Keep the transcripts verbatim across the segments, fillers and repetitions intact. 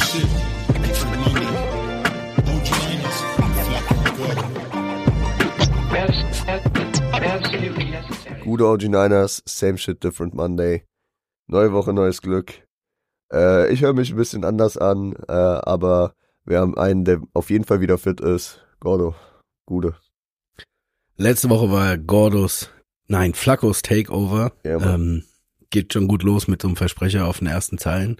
shit. Different Monday. O G Linus. Absolutely necessary. Gute O G Niners, same shit, different Monday. Neue Woche, neues Glück. Äh, ich höre mich ein bisschen anders an, äh, aber wir haben einen, der auf jeden Fall wieder fit ist. Gordo, Gute. Letzte Woche war Gordos, nein, Flaccos Takeover. Ja, Mann. ähm, geht schon gut los mit so einem Versprecher auf den ersten Zeilen.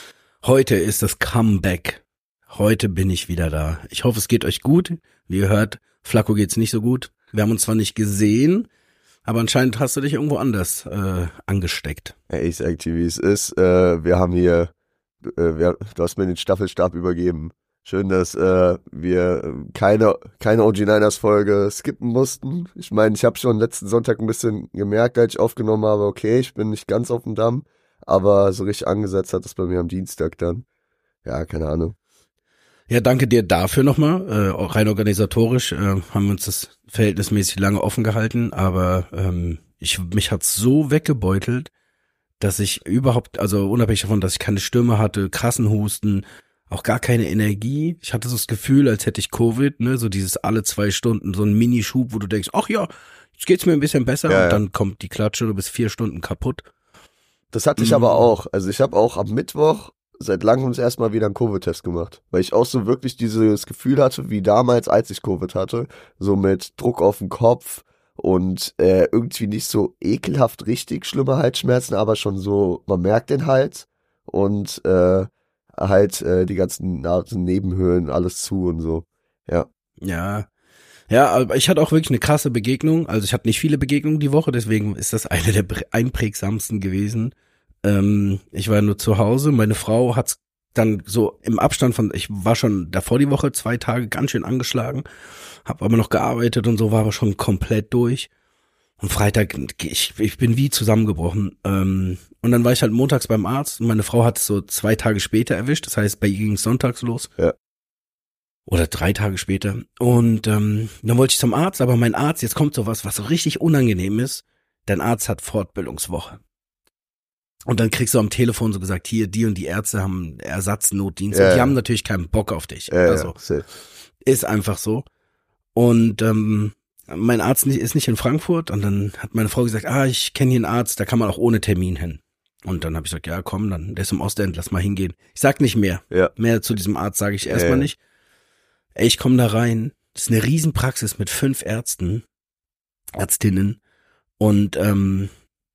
Heute ist das Comeback. Heute bin ich wieder da. Ich hoffe, es geht euch gut. Wie ihr hört, Flacco geht's nicht so gut. Wir haben uns zwar nicht gesehen, aber anscheinend hast du dich irgendwo anders äh, angesteckt. Ey, ich sag dir, wie es ist. Äh, wir haben hier, äh, wir, du hast mir den Staffelstab übergeben. Schön, dass äh, wir keine keine O G Niners Folge skippen mussten. Ich meine, ich habe schon letzten Sonntag ein bisschen gemerkt, als ich aufgenommen habe, okay, ich bin nicht ganz auf dem Damm, aber so richtig angesetzt hat es bei mir am Dienstag dann. Ja, keine Ahnung. Ja, danke dir dafür nochmal. Äh, auch rein organisatorisch äh, haben wir uns das verhältnismäßig lange offen gehalten, aber ähm, ich mich hat's so weggebeutelt, dass ich überhaupt, also unabhängig davon, dass ich keine Stimme hatte, krassen Husten, auch gar keine Energie. Ich hatte so das Gefühl, als hätte ich Covid, ne, so dieses alle zwei Stunden, so ein Minischub, wo du denkst, ach ja, jetzt geht's mir ein bisschen besser, Ja, und ja. dann kommt die Klatsche, du bist vier Stunden kaputt. Das hatte ich Mhm. aber auch. Also ich habe auch am Mittwoch seit langem das erste Mal wieder einen Covid-Test gemacht, weil ich auch so wirklich dieses Gefühl hatte, wie damals, als ich Covid hatte, so mit Druck auf den Kopf und äh, irgendwie nicht so ekelhaft richtig schlimme Halsschmerzen, aber schon so, man merkt den Hals und äh, halt äh, die ganzen Nasennebenhöhlen, alles zu und so. Ja. Ja, ja, aber ich hatte auch wirklich eine krasse Begegnung. Also ich hatte nicht viele Begegnungen die Woche, deswegen ist das eine der prä- einprägsamsten gewesen. Ähm, ich war nur zu Hause, meine Frau hat's dann so im Abstand von, ich war schon davor die Woche zwei Tage ganz schön angeschlagen, habe aber noch gearbeitet und so, war aber schon komplett durch. Und Freitag, ich, ich bin wie zusammengebrochen. Ähm, und dann war ich halt montags beim Arzt und meine Frau hat es so zwei Tage später erwischt. Das heißt, bei ihr ging es sonntags los. Ja. Oder drei Tage später. Und ähm, dann wollte ich zum Arzt, aber mein Arzt, jetzt kommt sowas, was so richtig unangenehm ist. Dein Arzt hat Fortbildungswoche. Und dann kriegst du am Telefon so gesagt, hier, die und die Ärzte haben Ersatznotdienst. Ja, und die ja. haben natürlich keinen Bock auf dich. Ja, also ja, safe. ist einfach so. Und ähm, mein Arzt nicht- ist nicht in Frankfurt. Und dann hat meine Frau gesagt, ah, ich kenne hier einen Arzt, da kann man auch ohne Termin hin. Und dann habe ich gesagt, ja komm, dann der ist im Ostend, lass mal hingehen. Ich sag nicht mehr. Ja. Mehr zu diesem Arzt sage ich erstmal Ja, ja. nicht. Ey, ich komme da rein. Das ist eine Riesenpraxis mit fünf Ärzten, Ärztinnen und ähm,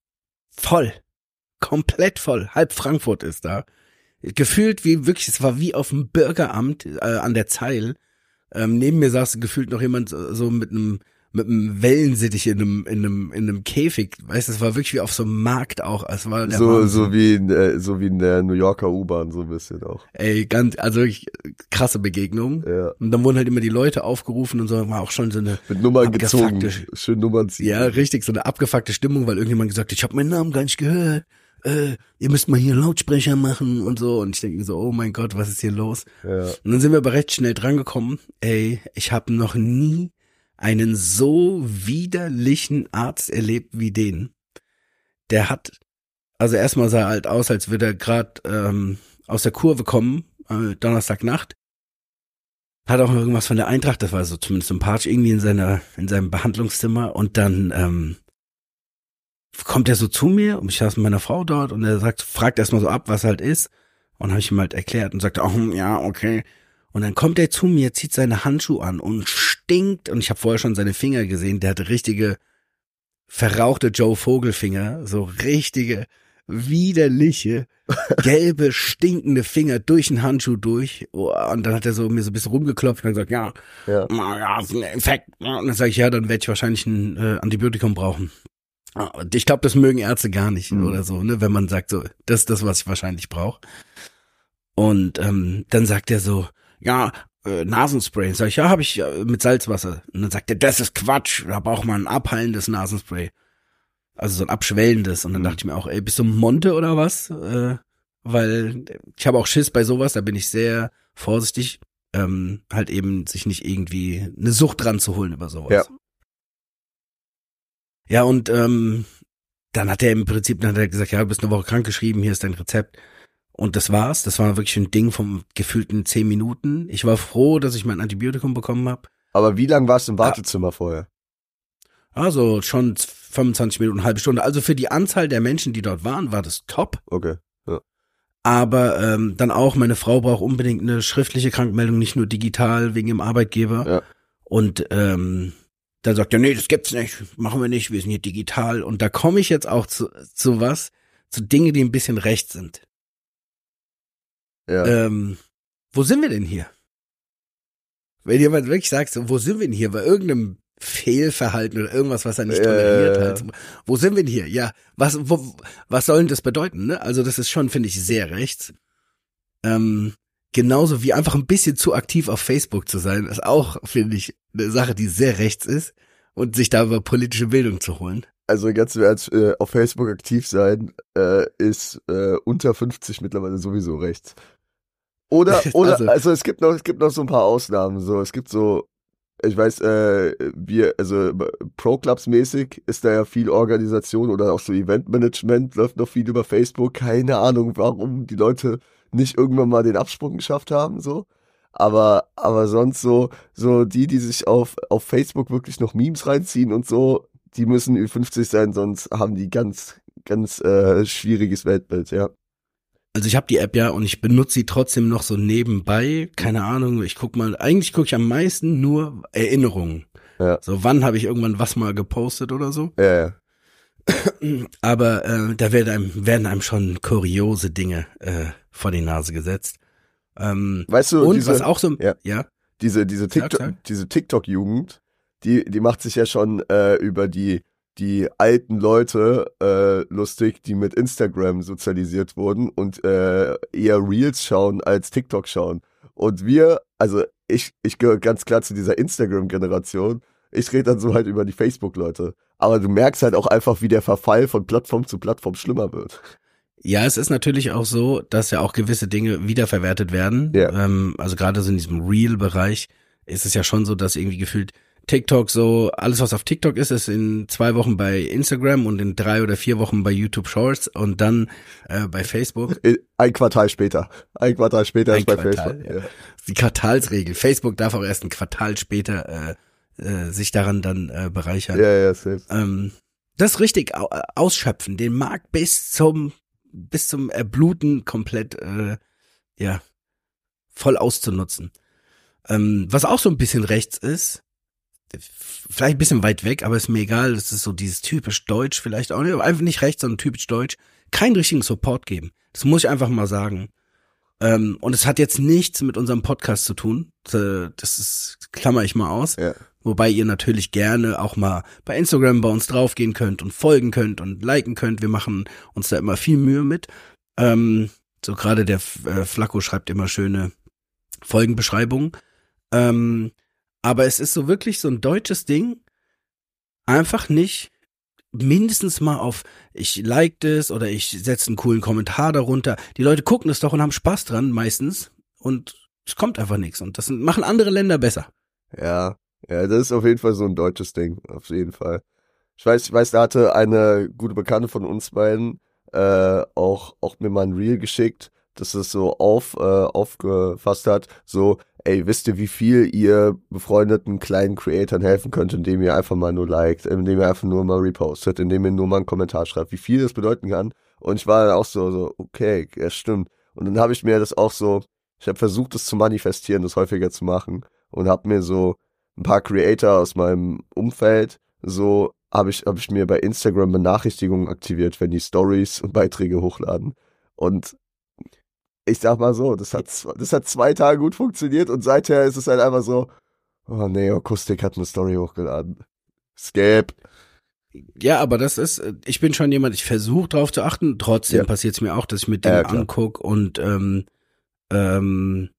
voll. Komplett voll. Halb Frankfurt ist da. Gefühlt wie wirklich, es war wie auf dem Bürgeramt äh, an der Zeil. Ähm, neben mir saß gefühlt noch jemand so so mit einem mit einem Wellensittich in einem in einem in einem Käfig. Weißt du, es war wirklich wie auf so einem Markt auch. Es war der So, Wahnsinn. so wie in, äh, so wie in der New Yorker U-Bahn, so ein bisschen auch. Ey, ganz, also wirklich krasse Begegnung. Ja. Und dann wurden halt immer die Leute aufgerufen und so, war auch schon so eine Mit Nummern abgefuckte- gezogen. Schön Nummern ziehen. Ja, richtig, so eine abgefuckte Stimmung, weil irgendjemand gesagt hat, ich habe meinen Namen gar nicht gehört. Äh, ihr müsst mal hier Lautsprecher machen und so. Und ich denke mir so, oh mein Gott, was ist hier los? Ja. Und dann sind wir aber recht schnell drangekommen. Ey, ich habe noch nie einen so widerlichen Arzt erlebt wie den. Der hat, also erstmal sah er halt aus, als würde er gerade ähm, aus der Kurve kommen, äh, Donnerstagnacht. Hat auch irgendwas von der Eintracht, das war so zumindest sympathisch, irgendwie in seiner in seinem Behandlungszimmer. Und dann ähm, kommt er so zu mir und ich saß mit meiner Frau dort und er sagt, fragt erstmal so ab, was halt ist. Und habe ich ihm halt erklärt und sagte, oh, ja, okay. Und dann kommt er zu mir, zieht seine Handschuhe an und stinkt. Und ich habe vorher schon seine Finger gesehen. Der hatte richtige verrauchte Joe Vogelfinger, so richtige widerliche, gelbe, stinkende Finger durch den Handschuh durch. Oh, und dann hat er so mir so ein bisschen rumgeklopft und gesagt, ja, Ja. ja, ist ein Infekt. Und dann sage ich, ja, dann werde ich wahrscheinlich ein äh, Antibiotikum brauchen. Und ich glaube, das mögen Ärzte gar nicht Mhm. oder so, ne, wenn man sagt, so, das ist das, was ich wahrscheinlich brauche. Und ähm, dann sagt er so, ja, äh, Nasenspray. Sag ich, ja, habe ich äh, mit Salzwasser. Und dann sagt er, das ist Quatsch, da braucht man ein abheilendes Nasenspray. Also so ein abschwellendes. Und dann Mhm. dachte ich mir auch, ey, bist du Monte oder was? Äh, weil ich habe auch Schiss bei sowas, da bin ich sehr vorsichtig, ähm, halt eben sich nicht irgendwie eine Sucht dran zu holen über sowas. Ja. Ja, und ähm, dann hat er im Prinzip, dann hat er gesagt, ja, du bist eine Woche krankgeschrieben, hier ist dein Rezept. Und das war's. Das war wirklich ein Ding vom gefühlten zehn Minuten. Ich war froh, dass ich mein Antibiotikum bekommen habe. Aber wie lange warst du im Wartezimmer ah. vorher? Also schon fünfundzwanzig Minuten, eine halbe Stunde. Also für die Anzahl der Menschen, die dort waren, war das top. Okay, ja. Aber ähm, dann auch, meine Frau braucht unbedingt eine schriftliche Krankmeldung, nicht nur digital, wegen ihrem Arbeitgeber. Ja. Und ähm, dann sagt er, nee, das gibt's nicht, machen wir nicht, wir sind hier digital. Und da komme ich jetzt auch zu, zu was, zu Dingen, die ein bisschen recht sind. Ja. Ähm, wo sind wir denn hier? Wenn jemand wirklich sagt, so, wo sind wir denn hier? Bei irgendeinem Fehlverhalten oder irgendwas, was er nicht toleriert äh, hat. Wo sind wir denn hier? Ja, was, wo, was soll denn das bedeuten? Ne? Also das ist schon, finde ich, sehr rechts. Ähm, genauso wie einfach ein bisschen zu aktiv auf Facebook zu sein, ist auch, finde ich, eine Sache, die sehr rechts ist und sich da über politische Bildung zu holen. Also ganz im Ernst, äh, auf Facebook aktiv sein äh, ist äh, unter fünfzig mittlerweile sowieso rechts. Oder, oder, also, also es gibt noch, es gibt noch so ein paar Ausnahmen, so, es gibt so, ich weiß, äh, wir, also Pro-Clubs-mäßig ist da ja viel Organisation oder auch so Eventmanagement, läuft noch viel über Facebook, keine Ahnung, warum die Leute nicht irgendwann mal den Absprung geschafft haben, so. Aber, aber sonst so, so die, die sich auf, auf Facebook wirklich noch Memes reinziehen und so, die müssen Ü fünfzig sein, sonst haben die ganz, ganz äh, schwieriges Weltbild, ja. Also ich habe die App ja und ich benutze sie trotzdem noch so nebenbei. Keine Ahnung, ich guck mal, eigentlich gucke ich am meisten nur Erinnerungen. Ja. So, wann habe ich irgendwann was mal gepostet oder so. Ja, ja. Aber äh, da werden einem, werden einem schon kuriose Dinge äh, vor die Nase gesetzt. Ähm, weißt du, und diese, was auch so, ja, ja diese, diese TikTok, sag, sag. diese TikTok-Jugend, die, die macht sich ja schon äh, über die die alten Leute äh, lustig, die mit Instagram sozialisiert wurden und äh, eher Reels schauen als TikTok schauen. Und wir, also ich, ich gehöre ganz klar zu dieser Instagram-Generation. Ich rede dann so halt über die Facebook-Leute. Aber du merkst halt auch einfach, wie der Verfall von Plattform zu Plattform schlimmer wird. Ja, es ist natürlich auch so, dass ja auch gewisse Dinge wiederverwertet werden. Ja. Ähm, also gerade so in diesem Reel-Bereich ist es ja schon so, dass irgendwie gefühlt TikTok so, alles was auf TikTok ist, ist in zwei Wochen bei Instagram und in drei oder vier Wochen bei YouTube Shorts und dann äh, bei Facebook. Ein Quartal später. Ein Quartal später ein ist bei Quartal, Facebook. Ja. Ja. Die Quartalsregel. Facebook darf auch erst ein Quartal später äh, äh, sich daran dann äh, bereichern. Ja, ja, safe. Ähm, das richtig au- ausschöpfen, den Markt bis zum bis zum Erbluten komplett äh, ja voll auszunutzen. Ähm, was auch so ein bisschen rechts ist, vielleicht ein bisschen weit weg, aber ist mir egal, das ist so dieses typisch Deutsch vielleicht auch nicht, aber einfach nicht rechts, sondern typisch Deutsch, keinen richtigen Support geben. Das muss ich einfach mal sagen. Ähm, und es hat jetzt nichts mit unserem Podcast zu tun, das ist, klammer ich mal aus, Ja. Wobei ihr natürlich gerne auch mal bei Instagram bei uns draufgehen könnt und folgen könnt und liken könnt, wir machen uns da immer viel Mühe mit. Ähm, so gerade der äh, Flacco schreibt immer schöne Folgenbeschreibungen. Ähm, Aber es ist so wirklich so ein deutsches Ding, einfach nicht mindestens mal auf, ich like das oder ich setze einen coolen Kommentar darunter. Die Leute gucken es doch und haben Spaß dran meistens und es kommt einfach nichts und das machen andere Länder besser. Ja, ja, das ist auf jeden Fall so ein deutsches Ding, auf jeden Fall. Ich weiß, ich weiß, da hatte eine gute Bekannte von uns beiden äh, auch auch mir mal ein Reel geschickt, dass es so auf äh, aufgefasst hat, so, ey, wisst ihr, wie viel ihr befreundeten kleinen Creatoren helfen könnt, indem ihr einfach mal nur liked, indem ihr einfach nur mal repostet, indem ihr nur mal einen Kommentar schreibt, wie viel das bedeuten kann. Und ich war dann auch so, so, okay, ja, stimmt. Und dann habe ich mir das auch so, ich habe versucht, das zu manifestieren, das häufiger zu machen und habe mir so ein paar Creator aus meinem Umfeld, so habe ich, hab ich mir bei Instagram Benachrichtigungen aktiviert, wenn die Stories und Beiträge hochladen. Und ich sag mal so, das hat, das hat zwei Tage gut funktioniert und seither ist es halt einfach so, oh nee, Akustik hat eine Story hochgeladen. Skip. Ja, aber das ist, ich bin schon jemand, ich versuche drauf zu achten, trotzdem Ja. passiert es mir auch, dass ich mit dem Ja, klar. anguck und ähm, ähm,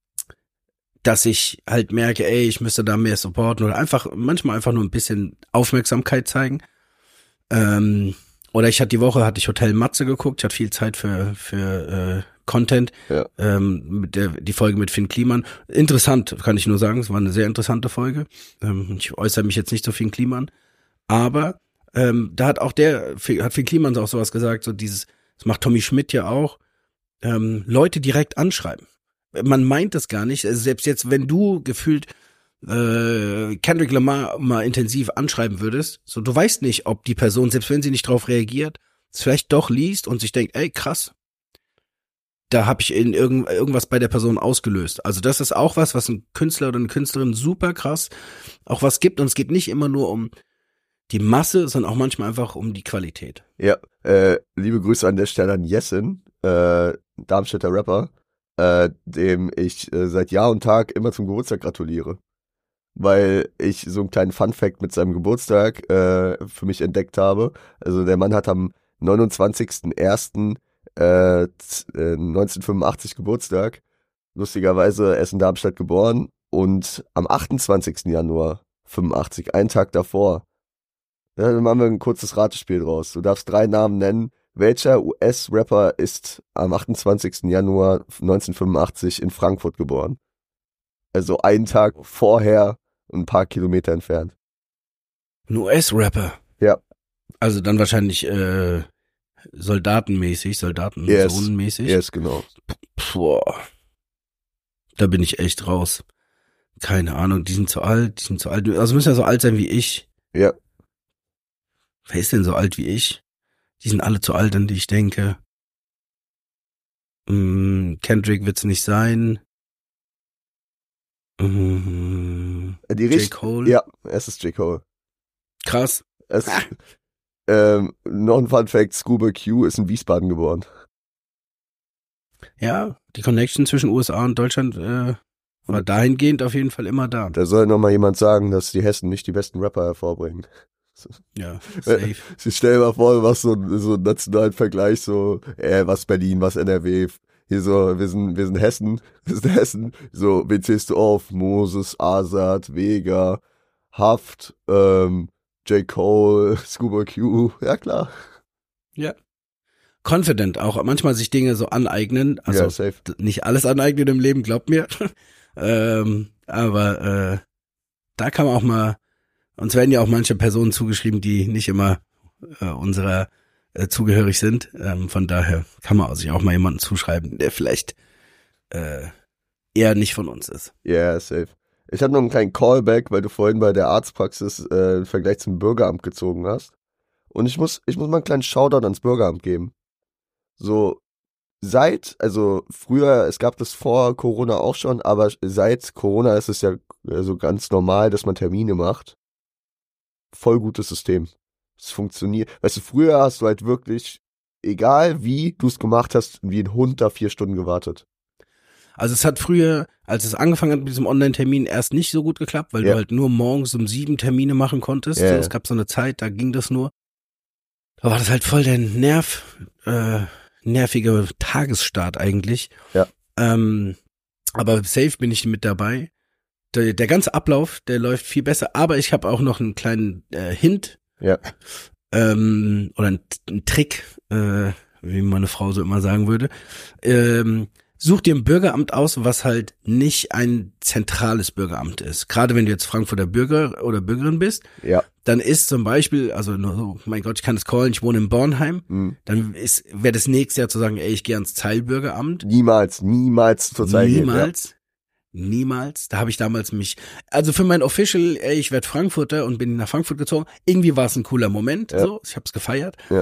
dass ich halt merke, ey, ich müsste da mehr supporten oder einfach, manchmal einfach nur ein bisschen Aufmerksamkeit zeigen. Ähm, oder ich hatte die Woche, hatte ich Hotel Matze geguckt, ich hatte viel Zeit für, für äh, Content, Ja. ähm, mit der, die Folge mit Finn Kliman. Interessant, kann ich nur sagen, es war eine sehr interessante Folge. Ähm, ich äußere mich jetzt nicht so Finn Kliman, aber ähm, da hat auch der, hat Finn Kliman auch sowas gesagt, so dieses, das macht Tommy Schmidt ja auch, ähm, Leute direkt anschreiben. Man meint das gar nicht. Also selbst jetzt, wenn du gefühlt äh, Kendrick Lamar mal intensiv anschreiben würdest, so du weißt nicht, ob die Person, selbst wenn sie nicht drauf reagiert, es vielleicht doch liest und sich denkt, ey krass, da habe ich in irgend, irgendwas bei der Person ausgelöst. Also das ist auch was, was ein Künstler oder eine Künstlerin super krass auch was gibt. Und es geht nicht immer nur um die Masse, sondern auch manchmal einfach um die Qualität. Ja, äh, liebe Grüße an der Stelle an Jessin, äh, Darmstädter Rapper, äh, dem ich äh, seit Jahr und Tag immer zum Geburtstag gratuliere. Weil ich so einen kleinen Fun-Fact mit seinem Geburtstag äh, für mich entdeckt habe. Also der Mann hat am neunundzwanzigsten ersten Äh, neunzehnhundertfünfundachtzig Geburtstag. Lustigerweise, er ist in Darmstadt geboren und am achtundzwanzigsten Januar fünfundachtzig, einen Tag davor, ja, dann machen wir ein kurzes Ratespiel draus. Du darfst drei Namen nennen. Welcher U S-Rapper ist am achtundzwanzigsten Januar neunzehnhundertfünfundachtzig in Frankfurt geboren? Also einen Tag vorher und ein paar Kilometer entfernt. Ein U S-Rapper? Ja. Also dann wahrscheinlich äh, soldatenmäßig, soldatensohnenmäßig. Yes, yes, genau. Boah. Da bin ich echt raus. Keine Ahnung, die sind zu alt, die sind zu alt. Also müssen ja so alt sein wie ich. Ja. Wer ist denn so alt wie ich? Die sind alle zu alt, an die ich denke. Mm, Kendrick wird's nicht sein. Mm, Die J. Richt- Cole. Ja, es ist J. Cole. Krass. Es, ähm, noch ein Fun Fact, Scuba Q ist in Wiesbaden geboren. Ja, die Connection zwischen U S A und Deutschland äh, war dahingehend auf jeden Fall immer da. Da soll noch mal jemand sagen, dass die Hessen nicht die besten Rapper hervorbringen. Ja, safe. Ich stell dir mal vor, du machst so, so einen nationalen Vergleich, so, äh, was Berlin, was N R W. Hier so, wir sind, wir sind Hessen, wir sind Hessen. So, wen zählst du auf? Moses, Azad, Vega, Haft, ähm, J. Cole, Scuba Q, ja klar. Ja. Confident auch, manchmal sich Dinge so aneignen, also ja, safe. nicht alles aneignen im Leben, glaubt mir, ähm, aber äh, da kann man auch mal, uns werden ja auch manche Personen zugeschrieben, die nicht immer äh, unserer äh, zugehörig sind, ähm, von daher kann man sich auch mal jemanden zuschreiben, der vielleicht äh, eher nicht von uns ist. Ja, yeah, safe. Ich habe noch einen kleinen Callback, weil du vorhin bei der Arztpraxis äh, im Vergleich zum Bürgeramt gezogen hast. Und ich muss, ich muss mal einen kleinen Shoutout ans Bürgeramt geben. So, seit, also früher, es gab das vor Corona auch schon, aber seit Corona ist es ja so ganz normal, dass man Termine macht. Voll gutes System. Es funktioniert. Weißt du, früher hast du halt wirklich, egal wie du es gemacht hast, wie ein Hund da vier Stunden gewartet. Also es hat früher, als es angefangen hat mit diesem Online-Termin, erst nicht so gut geklappt, weil ja. du halt nur morgens um sieben Termine machen konntest. Ja. So, es gab so eine Zeit, da ging das nur. Da war das halt voll der Nerv, äh, nervige Tagesstart eigentlich. Ja. Ähm, aber safe bin ich mit dabei. Der, der ganze Ablauf, der läuft viel besser. Aber ich habe auch noch einen kleinen äh, Hint. Ja. Ähm, oder einen, einen Trick, äh, wie meine Frau so immer sagen würde. Ähm, Such dir ein Bürgeramt aus, was halt nicht ein zentrales Bürgeramt ist. Gerade wenn du jetzt Frankfurter Bürger oder Bürgerin bist, Ja. dann ist zum Beispiel, also nur so, mein Gott, ich kann das callen, ich wohne in Bornheim, Mhm. dann ist wäre das nächste Jahr zu sagen, ey, ich gehe ans Zeilbürgeramt. Niemals, niemals zur Zeit gehen. Niemals. Niemals. Da habe ich damals mich, also für mein Official, ey, ich werde Frankfurter und bin nach Frankfurt gezogen. Irgendwie war es ein cooler Moment, Ja. so, ich habe es gefeiert. Ja.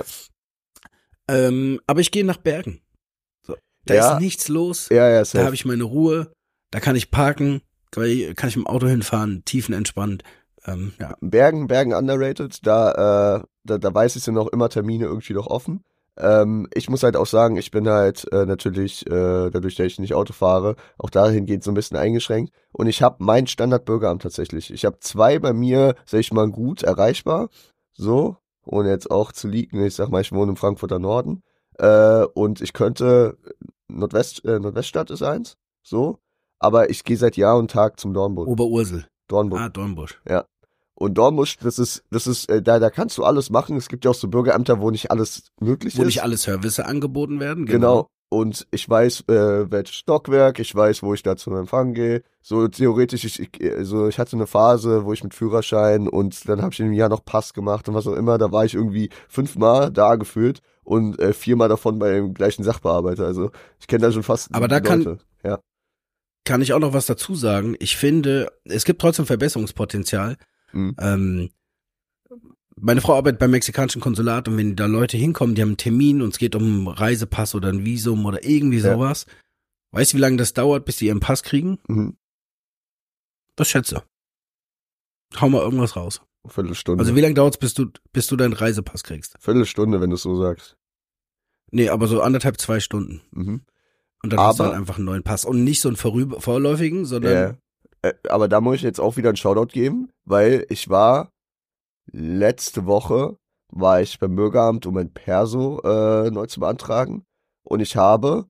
Ähm, aber ich gehe nach Bergen. So, da Ja. ist nichts los. Ja, ja, Da safe. habe ich meine Ruhe, da kann ich parken, kann ich im Auto hinfahren, tiefenentspannt. Ähm, ja. Bergen, Bergen underrated, da, äh, da, da weiß ich, sind auch immer Termine irgendwie noch offen. Ähm, ich muss halt auch sagen, ich bin halt äh, natürlich, äh, dadurch, dass ich nicht Auto fahre, auch dahingehend so ein bisschen eingeschränkt. Und ich habe mein Standardbürgeramt tatsächlich. Ich habe zwei bei mir, sag ich mal, gut erreichbar. So, ohne jetzt auch zu leaken. Ich sag mal, ich wohne im Frankfurter Norden. Äh, und ich könnte, Nordwest, äh, Nordweststadt ist eins, so. Aber ich gehe seit Jahr und Tag zum Dornbusch. Oberursel. Dornbusch. Ah, Dornbusch. Und Dornbusch, das ist, das ist, äh, da, da kannst du alles machen. Es gibt ja auch so Bürgerämter, wo nicht alles möglich Wo ist. nicht alle Services angeboten werden. Genau. Und ich weiß, äh, welches Stockwerk, ich weiß, wo ich da zum Empfang gehe. So theoretisch, ich, ich, also ich hatte eine Phase, wo ich mit Führerschein und dann habe ich in einem Jahr noch Pass gemacht und was auch immer. Da war ich irgendwie fünfmal da gefühlt. und äh, viermal davon bei dem gleichen Sachbearbeiter. Also ich kenne da schon fast Aber da kann- Leute. Ja. Kann ich auch noch was dazu sagen? Ich finde, es gibt trotzdem Verbesserungspotenzial. Mhm. Ähm, meine Frau arbeitet beim mexikanischen Konsulat und wenn da Leute hinkommen, die haben einen Termin und es geht um einen Reisepass oder ein Visum oder irgendwie Ja. sowas. Weißt du, wie lange das dauert, bis die ihren Pass kriegen? Mhm. Das schätze. Hau mal irgendwas raus. Viertelstunde. Also wie lange dauert es, bis du, bis du deinen Reisepass kriegst? Viertelstunde, wenn du es so sagst. Nee, aber so anderthalb, zwei Stunden. Mhm. Und dann hast du Aber- halt einfach einen neuen Pass. Und nicht so einen vorüber, vorläufigen, sondern Ja. Äh, aber da muss ich jetzt auch wieder einen Shoutout geben, weil ich war letzte Woche war ich beim Bürgeramt, um mein Perso äh, neu zu beantragen. Und ich habe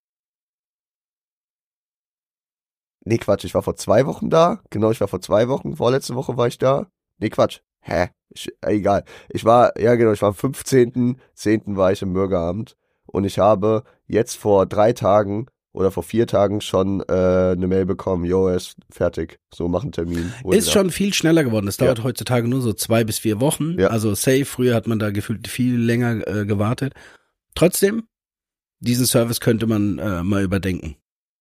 Nee, Quatsch, ich war vor zwei Wochen da. Genau, ich war vor zwei Wochen. Vorletzte Woche war ich da. Nee, Quatsch. Hä? Ich, äh, egal. Ich war, ja genau, ich war am fünfzehnten zehnten war ich im Bürgeramt. Und ich habe jetzt vor drei Tagen oder vor vier Tagen schon äh, eine Mail bekommen, jo, er ist fertig. So, mach einen Termin. Hol ist ihn ab. schon viel schneller geworden. Es dauert Ja. heutzutage nur so zwei bis vier Wochen. Ja. Also safe, früher hat man da gefühlt viel länger äh, gewartet. Trotzdem, diesen Service könnte man äh, mal überdenken.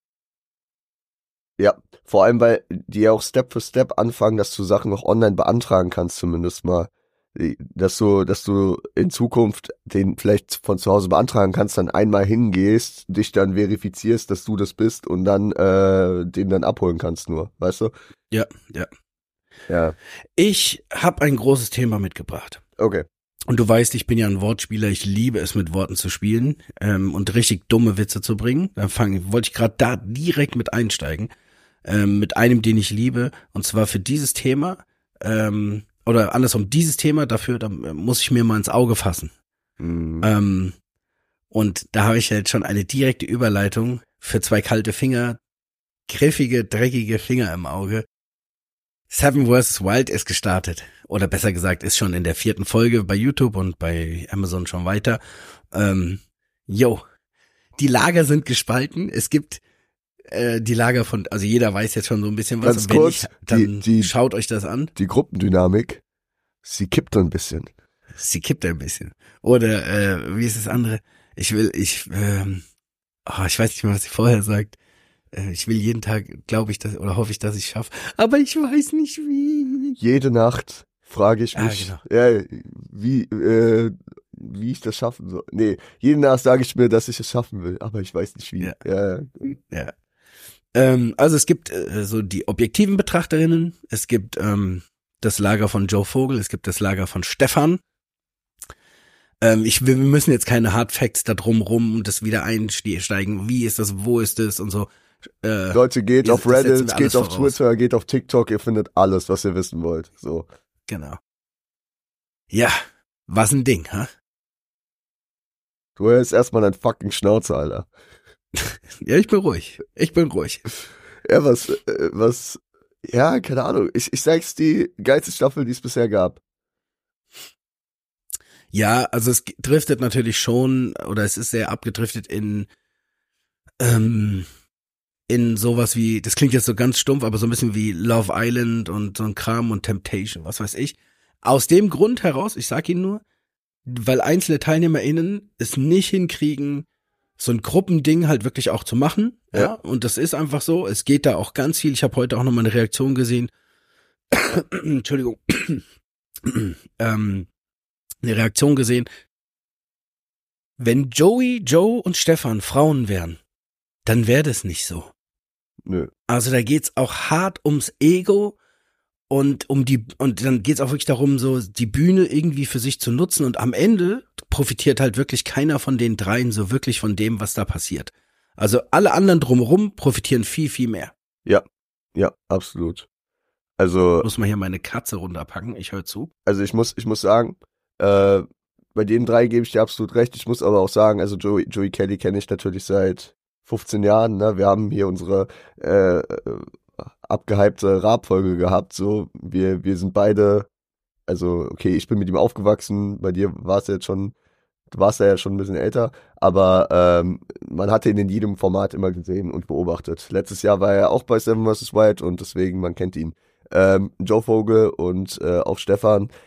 Ja, vor allem, weil die ja auch Step für Step anfangen, dass du Sachen auch online beantragen kannst, zumindest mal. Dass du, dass du in Zukunft den vielleicht von zu Hause beantragen kannst, dann einmal hingehst, dich dann verifizierst, dass du das bist und dann äh, den dann abholen kannst nur, weißt du? Ja, ja. Ja, Ich habe ein großes Thema mitgebracht. okay. Und du weißt, ich bin ja ein Wortspieler, ich liebe es, mit Worten zu spielen ähm, und richtig dumme Witze zu bringen. Dann fang, wollte ich gerade da direkt mit einsteigen, ähm, mit einem, den ich liebe, und zwar für dieses Thema, ähm, oder andersrum, dieses Thema, dafür da muss ich mir mal ins Auge fassen. Mhm. Ähm, und da habe ich jetzt schon eine direkte Überleitung für zwei kalte Finger, griffige, dreckige Finger im Auge. Seven versus. Wild ist gestartet. Oder besser gesagt, ist schon in der vierten Folge bei YouTube und bei Amazon schon weiter. Ähm, yo, die Lager sind gespalten. Es gibt äh, die Lager von, also jeder weiß jetzt schon so ein bisschen was. Ganz Und wenn kurz, nicht, dann die- die- schaut euch das an. Die Gruppendynamik, sie kippt ein bisschen. Sie kippt ein bisschen. Oder äh, wie ist das andere? Ich will, ich, ähm, oh, ich weiß nicht mehr, was sie vorher sagt. Äh, ich will jeden Tag, glaube ich, dass, oder hoffe ich, dass ich es schaffe. Aber ich weiß nicht wie. Jede Nacht frage ich Ah, mich, genau. ja, wie, äh, wie ich das schaffen soll. Nee, jede Nacht sage ich mir, dass ich es schaffen will, aber ich weiß nicht wie. Ja. Ja, Ja. Ähm, also es gibt äh, so die objektiven Betrachterinnen, es gibt ähm, das Lager von Joe Vogel, es gibt das Lager von Stefan. Ähm, ich, wir müssen jetzt keine Hard Facts da drum rum und das wieder einsteigen. Wie ist das, wo ist das und so. Äh, Leute, geht wir- auf das setzen Reddit, wir geht alles auf voraus. Twitter, geht auf TikTok, ihr findet alles, was ihr wissen wollt. So. Genau. Ja, was ein Ding, ha? Du hältst erstmal dein fucking Schnauze, Alter. Ja, ich bin ruhig. Ich bin ruhig. Ja, was, äh, was, ja, keine Ahnung. Ich, ich sag's, die geilste Staffel, die es bisher gab. Ja, also es driftet natürlich schon, oder es ist sehr abgedriftet in, ähm, in sowas wie, das klingt jetzt so ganz stumpf, aber so ein bisschen wie Love Island und so ein Kram und Temptation, was weiß ich. Aus dem Grund heraus, ich sag Ihnen nur, weil einzelne TeilnehmerInnen es nicht hinkriegen, so ein Gruppending halt wirklich auch zu machen. Ja. Ja. Und das ist einfach so. Es geht da auch ganz viel. Ich habe heute auch noch mal eine Reaktion gesehen. Entschuldigung. ähm, eine Reaktion gesehen. Wenn Joey, Joe und Stefan Frauen wären, dann wäre das nicht so. Nö. Also da geht's auch hart ums Ego und um die, und dann geht's auch wirklich darum, so die Bühne irgendwie für sich zu nutzen, und am Ende profitiert halt wirklich keiner von den dreien so wirklich von dem, was da passiert. Also alle anderen drumherum profitieren viel, viel mehr. Ja, absolut. Also, Muss man hier meine Katze runterpacken, ich höre zu. also ich muss, ich muss sagen, äh, bei den drei gebe ich dir absolut recht. Ich muss aber auch sagen, also Joey, Joey Kelly kenne ich natürlich seit fünfzehn Jahren, ne? Wir haben hier unsere äh, äh, abgehypte Rap-Folge gehabt, so. Wir, wir sind beide, also, okay, ich bin mit ihm aufgewachsen, bei dir war es jetzt schon, du warst ja schon ein bisschen älter, aber ähm, man hatte ihn in jedem Format immer gesehen und beobachtet. Letztes Jahr war er auch bei Seven versus. Wild und deswegen, man kennt ihn. Ähm, Joe Vogel und äh, auch Stefan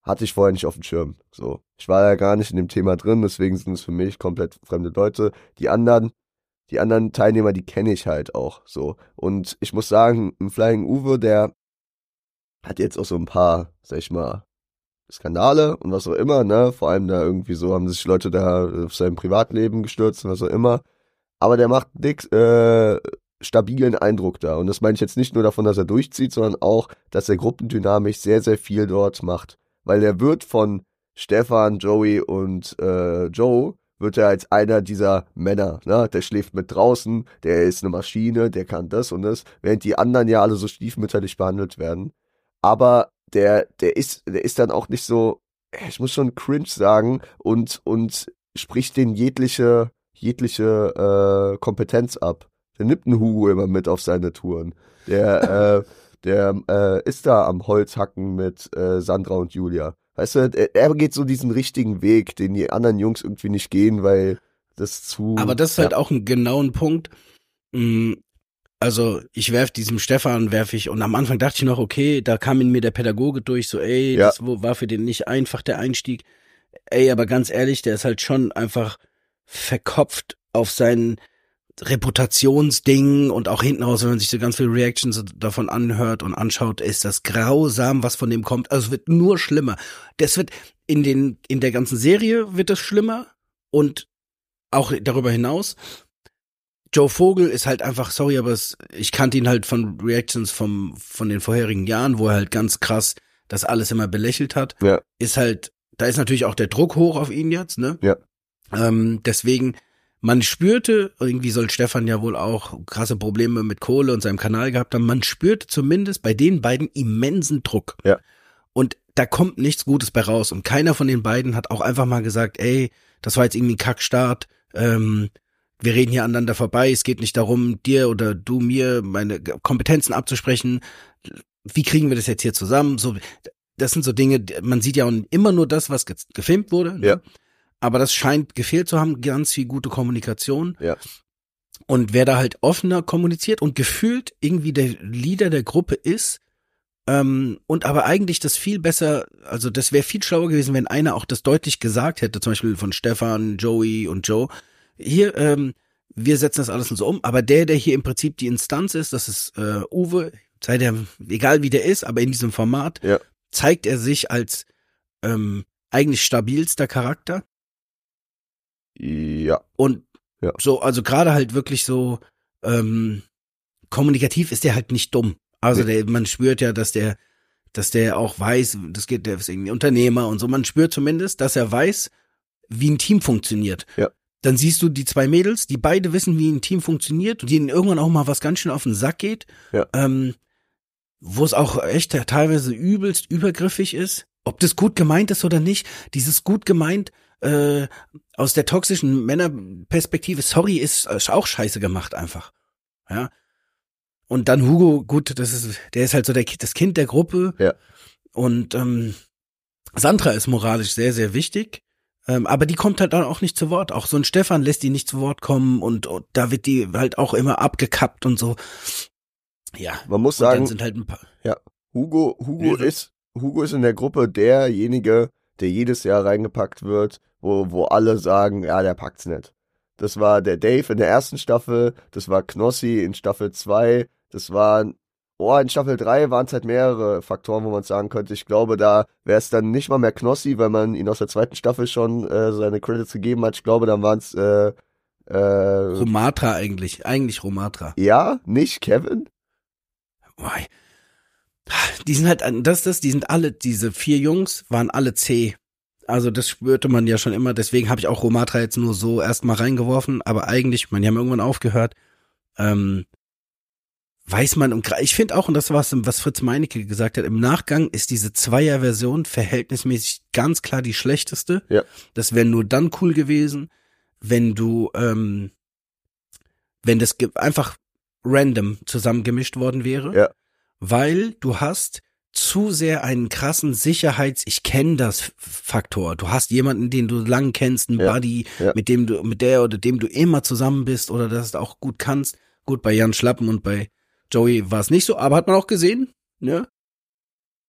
hatte ich vorher nicht auf dem Schirm. So, ich war ja gar nicht in dem Thema drin, deswegen sind es für mich komplett fremde Leute. Die anderen, die anderen Teilnehmer, die kenne ich halt auch so. Und ich muss sagen, ein Flying Uwe, der hat jetzt auch so ein paar, sag ich mal, Skandale und was auch immer, ne? Vor allem da irgendwie so haben sich Leute da auf sein Privatleben gestürzt und was auch immer. Aber der macht nix, äh, stabilen Eindruck da. Und das meine ich jetzt nicht nur davon, dass er durchzieht, sondern auch, dass er gruppendynamisch sehr, sehr viel dort macht. Weil der wird von Stefan, Joey und äh, Joe, wird er als einer dieser Männer, ne? Der schläft mit draußen, der ist eine Maschine, der kann das und das, während die anderen ja alle so stiefmütterlich behandelt werden. Aber der, der ist, der ist dann auch nicht so, ich muss schon cringe sagen, und, und spricht den jegliche, jegliche äh, Kompetenz ab. Der nimmt einen Hugo immer mit auf seine Touren. Der, äh, der äh, ist da am Holzhacken mit äh, Sandra und Julia. Weißt du, er, er geht so diesen richtigen Weg, den die anderen Jungs irgendwie nicht gehen, weil das zu... Aber das ist ja. halt auch ein genauen Punkt. Also ich werf diesem Stefan, werf ich, und am Anfang dachte ich noch, okay, da kam in mir der Pädagoge durch, so ey, Ja. das war für den nicht einfach der Einstieg. Ey, aber ganz ehrlich, der ist halt schon einfach verkopft auf sein Reputationsding und auch hinten raus, wenn man sich so ganz viele Reactions davon anhört und anschaut, ist das grausam, was von dem kommt. Also es wird nur schlimmer. Das wird in den, in der ganzen Serie wird es schlimmer und auch darüber hinaus. Joe Vogel ist halt einfach, sorry, aber es, ich kannte ihn halt von Reactions vom, von den vorherigen Jahren, wo er halt ganz krass das alles immer belächelt hat. Ja. Ist halt, da ist natürlich auch der Druck hoch auf ihn jetzt, ne? Ja. Ähm, deswegen, man spürte, irgendwie soll Stefan ja wohl auch krasse Probleme mit Kohle und seinem Kanal gehabt haben, man spürte zumindest bei den beiden immensen Druck. Ja. Und da kommt nichts Gutes bei raus. Und keiner von den beiden hat auch einfach mal gesagt, ey, das war jetzt irgendwie ein Kackstart, ähm, wir reden hier aneinander vorbei, es geht nicht darum, dir oder du mir meine Kompetenzen abzusprechen, wie kriegen wir das jetzt hier zusammen? So, das sind so Dinge, man sieht ja auch immer nur das, was ge- gefilmt wurde, ne? Ja. Aber das scheint gefehlt zu haben, ganz viel gute Kommunikation. Ja. Und wer da halt offener kommuniziert und gefühlt irgendwie der Leader der Gruppe ist, ähm, und aber eigentlich das viel besser, also das wäre viel schlauer gewesen, wenn einer auch das deutlich gesagt hätte, zum Beispiel von Stefan, Joey und Joe, hier, ähm, wir setzen das alles so um, aber der, der hier im Prinzip die Instanz ist, das ist äh, Uwe, sei der, egal wie der ist, aber in diesem Format, Ja. zeigt er sich als ähm, eigentlich stabilster Charakter. Ja. Und Ja. so, also gerade halt wirklich so ähm, kommunikativ ist der halt nicht dumm. Also Nee. der, man spürt ja, dass der, dass der auch weiß, das geht, der ist irgendwie Unternehmer und so. Man spürt zumindest, dass er weiß, wie ein Team funktioniert. Ja. Dann siehst du die zwei Mädels, die beide wissen, wie ein Team funktioniert und denen irgendwann auch mal was ganz schön auf den Sack geht. Ja. Ähm, wo es auch echt teilweise übelst übergriffig ist. Ob das gut gemeint ist oder nicht, dieses gut gemeint äh, aus der toxischen Männerperspektive, sorry, ist, ist auch scheiße gemacht einfach. Ja. Und dann Hugo, gut, das ist, der ist halt so der, das Kind der Gruppe. Ja. Und ähm, Sandra ist moralisch sehr, sehr wichtig. Ähm, aber die kommt halt dann auch nicht zu Wort. Auch so ein Stefan lässt die nicht zu Wort kommen und, und da wird die halt auch immer abgekappt und so. Ja. Man muss Und dann sagen, sind halt ein paar. Hugo, Hugo Nee, ist, Hugo ist in der Gruppe derjenige, der jedes Jahr reingepackt wird, wo, wo alle sagen, ja, der packt's nicht. Das war der Dave in der ersten Staffel, das war Knossi in Staffel zwei, das war, oh, in Staffel drei waren es halt mehrere Faktoren, wo man sagen könnte, ich glaube, da wäre es dann nicht mal mehr Knossi, weil man ihn aus der zweiten Staffel schon äh, seine Credits gegeben hat. Ich glaube, dann waren es, äh, äh, Romatra eigentlich, eigentlich Romatra. ja, nicht Kevin? Boy. Die sind halt, das, das, die sind alle, diese vier Jungs waren alle zäh. Also das spürte man ja schon immer, deswegen habe ich auch Romatra jetzt nur so erstmal reingeworfen, aber eigentlich, man, die haben irgendwann aufgehört, ähm, weiß man, und ich finde auch, und das war was Fritz Meinecke gesagt hat, im Nachgang ist diese Zweier-Version verhältnismäßig ganz klar die schlechteste. Ja. Das wäre nur dann cool gewesen, wenn du, ähm, wenn das ge- einfach random zusammengemischt worden wäre. Ja. Weil du hast zu sehr einen krassen Sicherheits-, ich kenne das Faktor. Du hast jemanden, den du lang kennst, einen Ja, Buddy, ja. mit dem du, mit der oder dem du immer zusammen bist oder das auch gut kannst. Gut, bei Jan Schlappen und bei Joey war es nicht so, aber hat man auch gesehen, ne?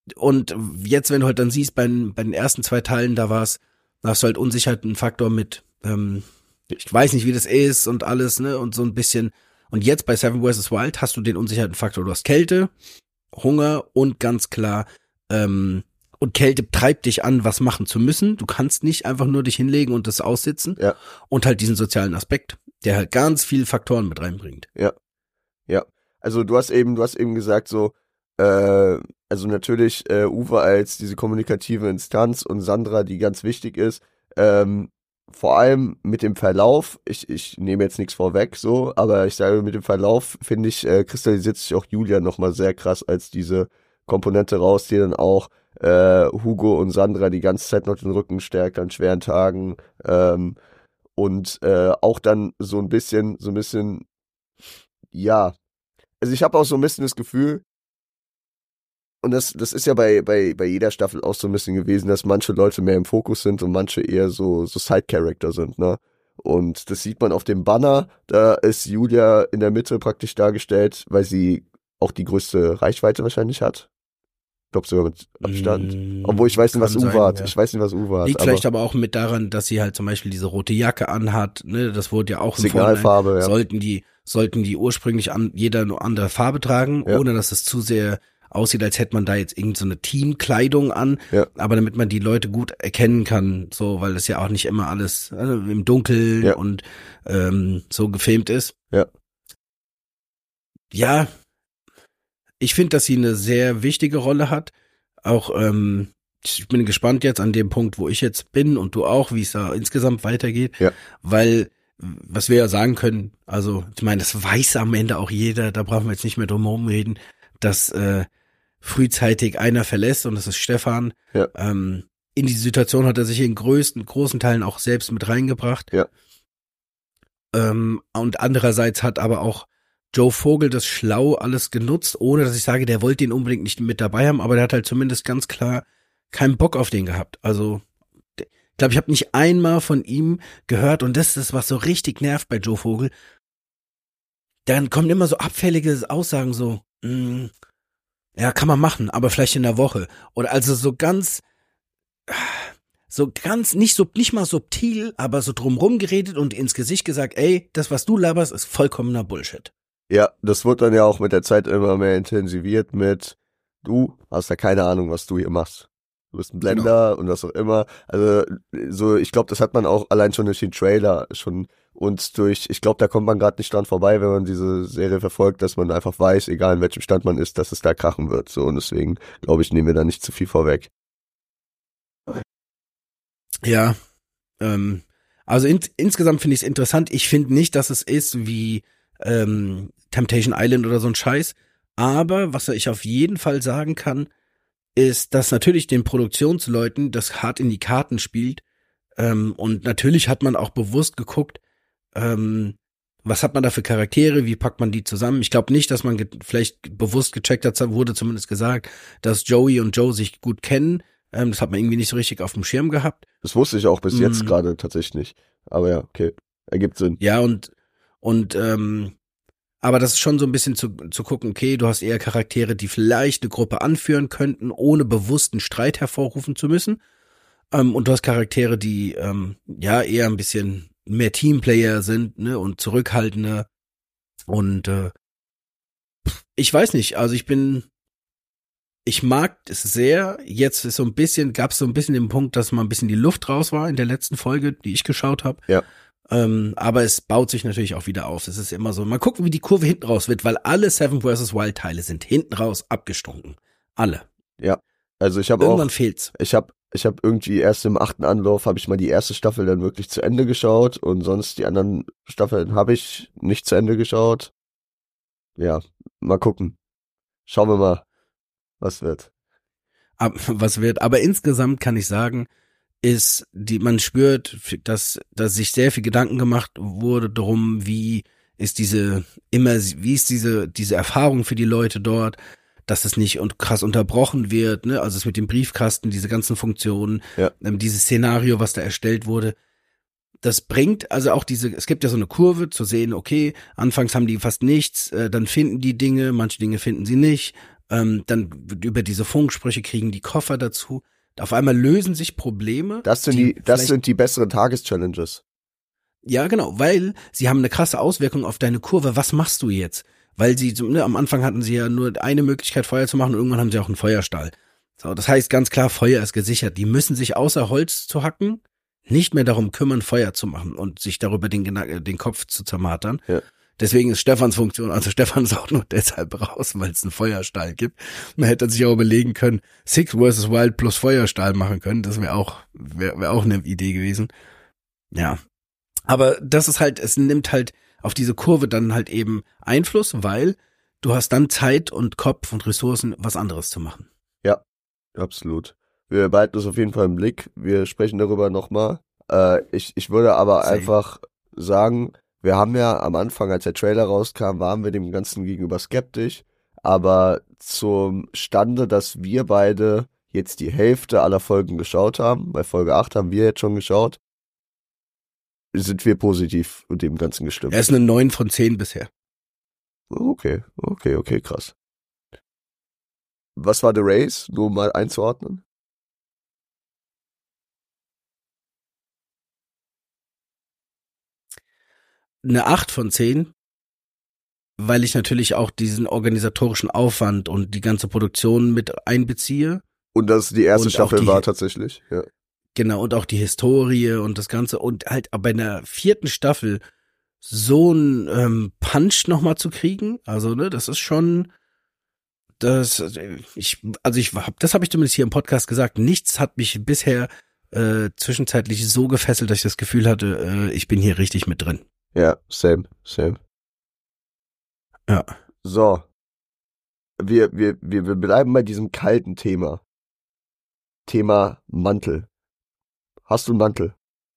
und jetzt, wenn du halt dann siehst, bei, bei den ersten zwei Teilen, da war's, da hast du halt Unsicherheit, einen Faktor mit, ähm, ich weiß nicht, wie das ist und alles, ne, und so ein bisschen. Und jetzt bei Seven versus. Wild hast du den Unsicherheitenfaktor. Du hast Kälte, Hunger und ganz klar, ähm, und Kälte treibt dich an, was machen zu müssen. Du kannst nicht einfach nur dich hinlegen und das aussitzen. Ja. Und halt diesen sozialen Aspekt, der halt ganz viele Faktoren mit reinbringt. Ja. Ja. Also du hast eben, du hast eben gesagt so, äh, also natürlich äh, Uwe als diese kommunikative Instanz und Sandra, die ganz wichtig ist, ähm, vor allem mit dem Verlauf, ich, ich nehme jetzt nichts vorweg so, aber ich sage, mit dem Verlauf, finde ich, äh, kristallisiert sich auch Julia nochmal sehr krass als diese Komponente raus, die dann auch äh, Hugo und Sandra die ganze Zeit noch den Rücken stärkt an schweren Tagen, ähm, und äh, auch dann so ein bisschen, so ein bisschen, ja, also ich habe auch so ein bisschen das Gefühl, und das, das ist ja bei, bei, bei jeder Staffel auch so ein bisschen gewesen, dass manche Leute mehr im Fokus sind und manche eher so, so Side-Character sind, ne? Und das sieht man auf dem Banner, da ist Julia in der Mitte praktisch dargestellt, weil sie auch die größte Reichweite wahrscheinlich hat. Ich glaube sogar mit Abstand. Mm, Obwohl ich weiß nicht, was kann Uwe sein, hat. ja. Ich weiß nicht, was Uwe hat. Liegt aber vielleicht aber auch mit daran, dass sie halt zum Beispiel diese rote Jacke anhat, ne, das wurde ja auch im Signalfarbe, Vorhinein, ja. sollten die, sollten die ursprünglich an, jeder eine andere Farbe tragen, Ja. ohne dass es zu sehr aussieht, als hätte man da jetzt irgend so eine Teamkleidung an, Ja. aber damit man die Leute gut erkennen kann, so, weil das ja auch nicht immer alles also im Dunkeln Ja. und ähm, so gefilmt ist. Ja. Ja, ich finde, dass sie eine sehr wichtige Rolle hat. Auch, ähm, ich bin gespannt jetzt an dem Punkt, wo ich jetzt bin und du auch, wie es da insgesamt weitergeht. Ja. Weil, was wir ja sagen können, also, ich meine, das weiß am Ende auch jeder, da brauchen wir jetzt nicht mehr drum herum reden, dass äh, frühzeitig einer verlässt und das ist Stefan. Ja. Ähm, in die Situation hat er sich in größten, großen Teilen auch selbst mit reingebracht. Ja. Ähm, und andererseits hat aber auch Joe Vogel das schlau alles genutzt, ohne dass ich sage, der wollte ihn unbedingt nicht mit dabei haben, aber der hat halt zumindest ganz klar keinen Bock auf den gehabt. Also, ich glaube, ich habe nicht einmal von ihm gehört und das ist das, was so richtig nervt bei Joe Vogel. Dann kommen immer so abfällige Aussagen so, mh, ja, kann man machen, aber vielleicht in der Woche. Oder also so ganz, so ganz, nicht so, nicht mal subtil, aber so drumrum geredet und ins Gesicht gesagt, ey, das, was du laberst, ist vollkommener Bullshit. Ja, das wird dann ja auch mit der Zeit immer mehr intensiviert mit, du hast ja keine Ahnung, was du hier machst. Du bist ein Blender genau. Und was auch immer. Also so, ich glaube, das hat man auch allein schon durch den Trailer schon und durch, ich glaube, da kommt man gerade nicht dran vorbei, wenn man diese Serie verfolgt, dass man einfach weiß, egal in welchem Stand man ist, dass es da krachen wird. So und deswegen, glaube ich, nehmen wir da nicht zu viel vorweg. Ja, ähm, also in, insgesamt finde ich es interessant. Ich finde nicht, dass es ist wie ähm, Temptation Island oder so ein Scheiß. Aber was ich auf jeden Fall sagen kann, ist, dass natürlich den Produktionsleuten das hart in die Karten spielt. Ähm, und natürlich hat man auch bewusst geguckt, ähm, was hat man da für Charaktere, wie packt man die zusammen. Ich glaube nicht, dass man ge- vielleicht bewusst gecheckt hat, wurde zumindest gesagt, dass Joey und Joe sich gut kennen. Ähm, das hat man irgendwie nicht so richtig auf dem Schirm gehabt. Das wusste ich auch bis Mhm. jetzt gerade tatsächlich nicht. Aber ja, okay, ergibt Sinn. Ja, und, und, ähm, aber das ist schon so ein bisschen zu, zu gucken, okay, du hast eher Charaktere, die vielleicht eine Gruppe anführen könnten, ohne bewussten Streit hervorrufen zu müssen. Ähm, und du hast Charaktere, die, ähm, ja, eher ein bisschen mehr Teamplayer sind, ne, und zurückhaltender. Und, äh, ich weiß nicht, also ich bin, ich mag es sehr. Jetzt ist so ein bisschen, gab es so ein bisschen den Punkt, dass mal ein bisschen die Luft raus war in der letzten Folge, die ich geschaut habe. Ja. Ähm, aber es baut sich natürlich auch wieder auf. Es ist immer so. Mal gucken, wie die Kurve hinten raus wird, weil alle Seven versus. Wild Teile sind hinten raus abgestunken. Alle. Ja. Also ich habe auch, Irgendwann fehlt's. ich habe ich habe irgendwie erst im achten Anlauf habe ich mal die erste Staffel dann wirklich zu Ende geschaut und sonst die anderen Staffeln habe ich nicht zu Ende geschaut. Ja, mal gucken. Schauen wir mal, was wird. Ab, was wird. Aber insgesamt kann ich sagen, ist die, man spürt, dass, dass sich sehr viel Gedanken gemacht wurde drum, wie ist diese, immer, wie ist diese, diese Erfahrung für die Leute dort, dass es nicht und krass unterbrochen wird, ne, also es mit dem Briefkasten, diese ganzen Funktionen, Ja. ähm, dieses Szenario, was da erstellt wurde, das bringt, also auch diese, es gibt ja so eine Kurve zu sehen, okay, anfangs haben die fast nichts, äh, dann finden die Dinge, manche Dinge finden sie nicht, Ähm, dann über diese Funksprüche kriegen die Koffer dazu. Auf einmal lösen sich Probleme. Das sind die, das sind die besseren Tageschallenges. Ja, genau, weil sie haben eine krasse Auswirkung auf deine Kurve. Was machst du jetzt? Weil sie, ne, am Anfang hatten sie ja nur eine Möglichkeit, Feuer zu machen und irgendwann haben sie auch einen Feuerstahl. So, das heißt ganz klar, Feuer ist gesichert. Die müssen sich außer Holz zu hacken nicht mehr darum kümmern, Feuer zu machen und sich darüber den, den Kopf zu zermartern. Ja. Deswegen ist Stefans Funktion, also Stefan ist auch nur deshalb raus, weil es einen Feuerstahl gibt. Man hätte sich auch überlegen können, Six versus Wild plus Feuerstahl machen können. Das wäre auch, wäre wär auch eine Idee gewesen. Ja. Aber das ist halt, es nimmt halt auf diese Kurve dann halt eben Einfluss, weil du hast dann Zeit und Kopf und Ressourcen, was anderes zu machen. Ja, absolut. Wir behalten das auf jeden Fall im Blick. Wir sprechen darüber nochmal. Äh, ich, ich würde aber Same. einfach sagen, wir haben ja am Anfang, als der Trailer rauskam, waren wir dem Ganzen gegenüber skeptisch. Aber zum Stande, dass wir beide jetzt die Hälfte aller Folgen geschaut haben, bei Folge acht haben wir jetzt schon geschaut, sind wir positiv mit dem Ganzen gestimmt. Er ist eine neun von zehn bisher. Okay, okay, okay, krass. Was war The Race? Nur mal einzuordnen. Eine acht von zehn, weil ich natürlich auch diesen organisatorischen Aufwand und die ganze Produktion mit einbeziehe. Und das die erste Und Staffel auch die- war tatsächlich, ja. Genau, und auch die Historie und das Ganze. Und halt bei einer vierten Staffel so einen ähm, Punch nochmal zu kriegen, also ne, das ist schon, das, ich, also ich hab, das habe ich zumindest hier im Podcast gesagt, nichts hat mich bisher äh, zwischenzeitlich so gefesselt, dass ich das Gefühl hatte, äh, ich bin hier richtig mit drin. Ja, same, same. Ja. So. Wir, wir, wir, wir bleiben bei diesem kalten Thema. Thema Mantel. Hast du einen Mantel?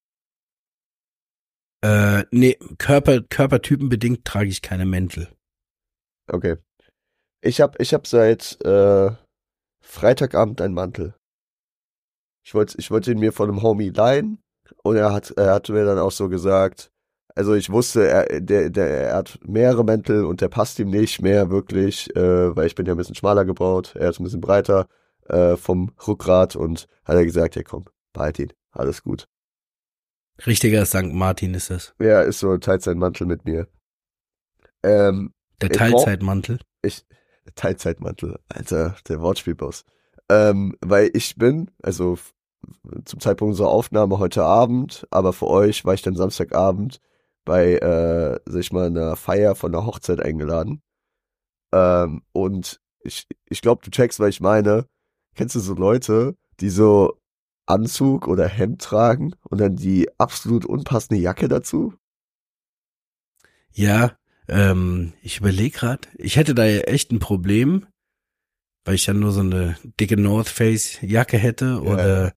Äh, nee, Körper, körpertypenbedingt trage ich keine Mäntel. Okay. Ich hab, ich hab seit äh, Freitagabend einen Mantel. Ich wollte, ich wollte ihn mir von einem Homie leihen und er hat, er hat mir dann auch so gesagt, also ich wusste, er, der, der, er hat mehrere Mäntel und der passt ihm nicht mehr wirklich, äh, weil ich bin ja ein bisschen schmaler gebaut, er ist ein bisschen breiter äh, vom Rückgrat und hat er gesagt, ja komm, behalt ihn, alles gut. Richtiger Sankt Martin ist das. Ja, ist so, teilt seinen Mantel mit mir. Ähm, Der Ich Teilzeitmantel. ich, Teilzeitmantel, Alter, der Wortspielboss. Ähm, weil ich bin, also f- zum Zeitpunkt unserer Aufnahme heute Abend, aber für euch war ich dann Samstagabend bei, äh, sag ich mal, einer Feier von einer Hochzeit eingeladen. Ähm, und ich, ich glaube, du checkst, was ich meine. Kennst du so Leute, die so Anzug oder Hemd tragen und dann die absolut unpassende Jacke dazu? Ja, ähm, ich überlege gerade, ich hätte da ja echt ein Problem, weil ich dann nur so eine dicke North Face Jacke hätte oder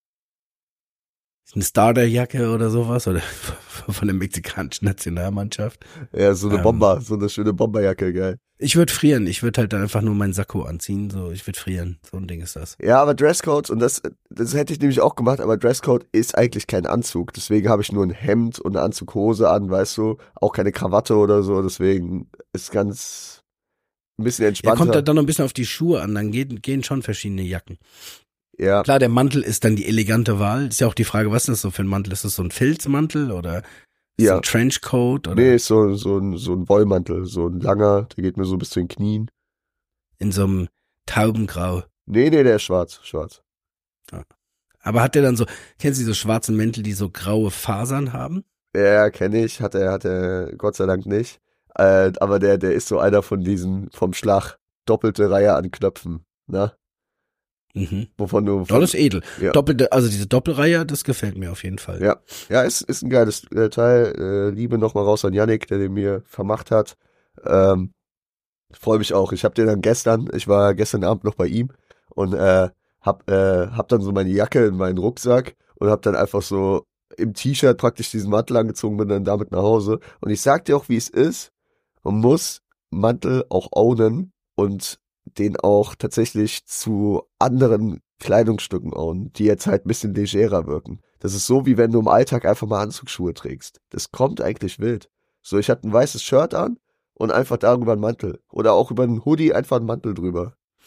eine Starter-Jacke oder sowas oder von der mexikanischen Nationalmannschaft. Ja, so eine Ähm. Bomber, so eine schöne Bomberjacke, geil. Ich würde frieren, ich würde halt dann einfach nur meinen Sakko anziehen, so, ich würde frieren, so ein Ding ist das. Ja, aber Dresscodes, und das, das hätte ich nämlich auch gemacht, aber Dresscode ist eigentlich kein Anzug. Deswegen habe ich nur ein Hemd und eine Anzughose an, weißt du, auch keine Krawatte oder so, deswegen ist ganz ein bisschen Ja, entspannter. kommt halt dann noch ein bisschen auf die Schuhe an, dann gehen, gehen schon verschiedene Jacken. Ja, Klar, der Mantel ist dann die elegante Wahl. Ist ja auch die Frage, was ist das so für ein Mantel? Ist das so ein Filzmantel oder ist Ja. ein Trenchcoat oder nee, ist so, so, ein, so ein Wollmantel, so ein langer, der geht mir so bis zu den Knien. in so einem Taubengrau? Nee, nee, der ist schwarz, schwarz. Aber hat der dann so, kennst du diese schwarzen Mäntel, die so graue Fasern haben? Ja, kenne ich, hat er, hat er Gott sei Dank nicht. Äh, aber der, der ist so einer von diesen, vom Schlag, doppelte Reihe an Knöpfen, ne? Mhm. Wovon du... Das ist edel. Ja. Doppelte, also diese Doppelreihe, das gefällt mir auf jeden Fall. Ja, ja, ist, ist ein geiles äh, Teil. Äh, Liebe nochmal raus an Yannick, der den mir vermacht hat. Ähm, freue mich auch. Ich habe den dann gestern, ich war gestern Abend noch bei ihm und äh, hab, äh, hab dann so meine Jacke in meinen Rucksack und hab dann einfach so im T-Shirt praktisch diesen Mantel angezogen, bin dann damit nach Hause. Und ich sag dir auch, wie es ist. Man muss Mantel auch ownen und den auch tatsächlich zu anderen Kleidungsstücken ownen, die jetzt halt ein bisschen legerer wirken. Das ist so, wie wenn du im Alltag einfach mal Anzugsschuhe trägst. Das kommt eigentlich wild. So, ich hatte ein weißes Shirt an und einfach darüber einen Mantel. Oder auch über einen Hoodie einfach einen Mantel drüber.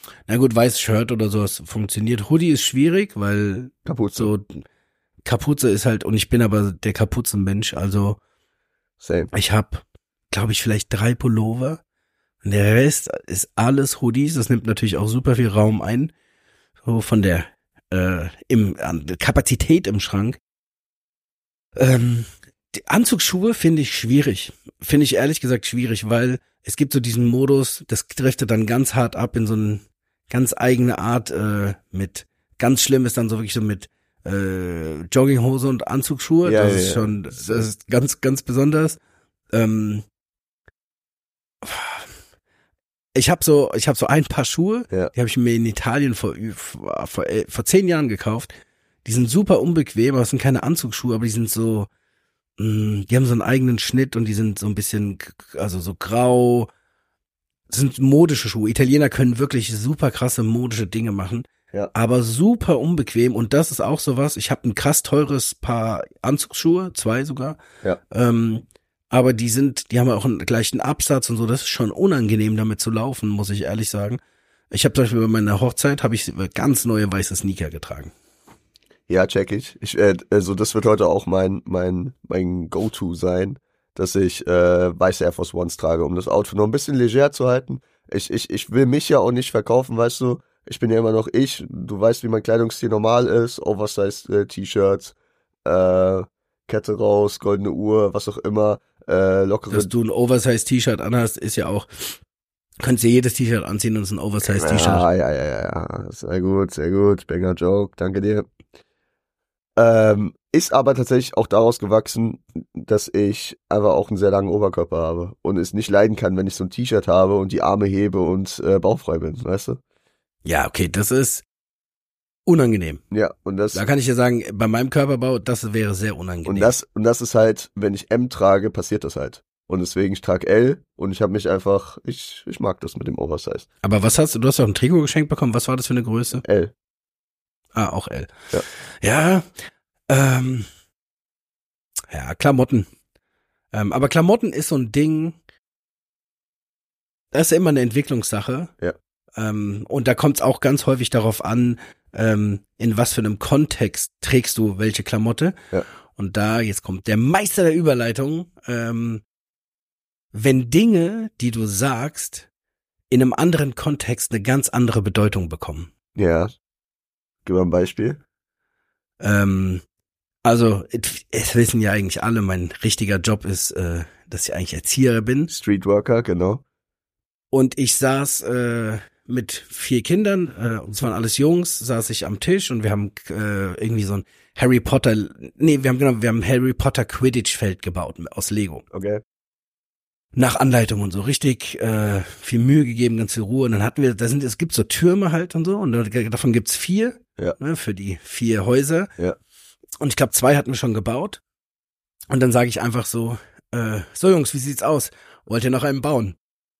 Na gut, weißes Shirt oder sowas funktioniert. Hoodie ist schwierig, weil Kapuze. so Kapuze ist halt, und ich bin aber der Kapuzenmensch, also Same. ich habe, glaube ich, vielleicht drei Pullover. Und der Rest ist alles Hoodies. Das nimmt natürlich auch super viel Raum ein. So von der äh, im, an, Kapazität im Schrank. Ähm, die Anzugsschuhe finde ich schwierig. Finde ich ehrlich gesagt schwierig, weil es gibt so diesen Modus, das driftet dann ganz hart ab in so eine ganz eigene Art äh, mit, ganz schlimm ist dann so wirklich so mit äh, Jogginghose und Anzugsschuhe. Ja, das ja, ist ja. schon, das ist ganz, ganz besonders. Ähm, ich habe so, ich habe so ein paar Schuhe, Ja. die habe ich mir in Italien vor, vor, vor, äh, vor zehn Jahren gekauft. Die sind super unbequem, aber es sind keine Anzugsschuhe, aber die sind so, mh, die haben so einen eigenen Schnitt und die sind so ein bisschen, also so grau. Das sind modische Schuhe. Italiener können wirklich super krasse modische Dinge machen, Ja. aber super unbequem. Und das ist auch sowas. Ich habe ein krass teures Paar Anzugsschuhe, zwei sogar. Ja. Ähm, aber die sind, die haben auch einen gleichen Absatz und so. Das ist schon unangenehm, damit zu laufen, muss ich ehrlich sagen. Ich habe zum Beispiel bei meiner Hochzeit habe ich ganz neue weiße Sneaker getragen. Ja, check ich. Ich äh, also das wird heute auch mein mein mein Go-To sein, dass ich äh, weiße Air Force Ones trage, um das Outfit noch ein bisschen leger zu halten. Ich ich ich will mich ja auch nicht verkaufen, weißt du. Ich bin ja immer noch ich. Du weißt, wie mein Kleidungsstil normal ist. Oversized äh, T-Shirts, äh, Kette raus, goldene Uhr, was auch immer. Äh, lockere. Dass du ein Oversize-T-Shirt anhast, ist ja auch, kannst dir jedes T-Shirt anziehen und es ist ein Oversize-T-Shirt. Ja, ja, ja, ja, ja. Sehr gut, sehr gut. Banger Joke. Danke dir. Ähm, ist aber tatsächlich auch daraus gewachsen, dass ich einfach auch einen sehr langen Oberkörper habe und es nicht leiden kann, wenn ich so ein T-Shirt habe und die Arme hebe und äh, bauchfrei bin, weißt du? Ja, okay, das ist unangenehm. Ja, und das Da kann ich dir sagen, bei meinem Körperbau, das wäre sehr unangenehm. und das und das ist halt, wenn ich M trage, passiert das halt. Und deswegen, ich trage L und ich habe mich einfach, ich ich mag das mit dem Oversize. Aber was hast du, du hast doch ein Trikot geschenkt bekommen, was war das für eine Größe? L. Ah, auch L. Ja. Ja, ähm, ja, Klamotten. Ähm, aber Klamotten ist so ein Ding, das ist immer eine Entwicklungssache. Ja. Ähm, und da kommt es auch ganz häufig darauf an, ähm, in was für einem Kontext trägst du welche Klamotte. Ja. Und da, jetzt kommt der Meister der Überleitung, ähm, wenn Dinge, die du sagst, in einem anderen Kontext eine ganz andere Bedeutung bekommen. Ja. Gib mal ein Beispiel. Ähm, also, es wissen ja eigentlich alle, mein richtiger Job ist, äh, dass ich eigentlich Erzieher bin. Streetworker, genau. Und ich saß äh, mit vier Kindern, äh, und es waren alles Jungs, saß ich am Tisch und wir haben äh, irgendwie so ein Harry Potter, nee, wir haben genau, wir haben ein Harry Potter Quidditch-Feld gebaut aus Lego. Okay. Nach Anleitung und so, richtig äh, viel Mühe gegeben, ganz viel Ruhe. Und dann hatten wir, da sind, es gibt so Türme halt und so, und davon gibt's vier, Ja. ne, für die vier Häuser. Ja. Und ich glaube, zwei hatten wir schon gebaut. Und dann sage ich einfach so, äh, so Jungs, wie sieht's aus? Wollt ihr noch einen bauen?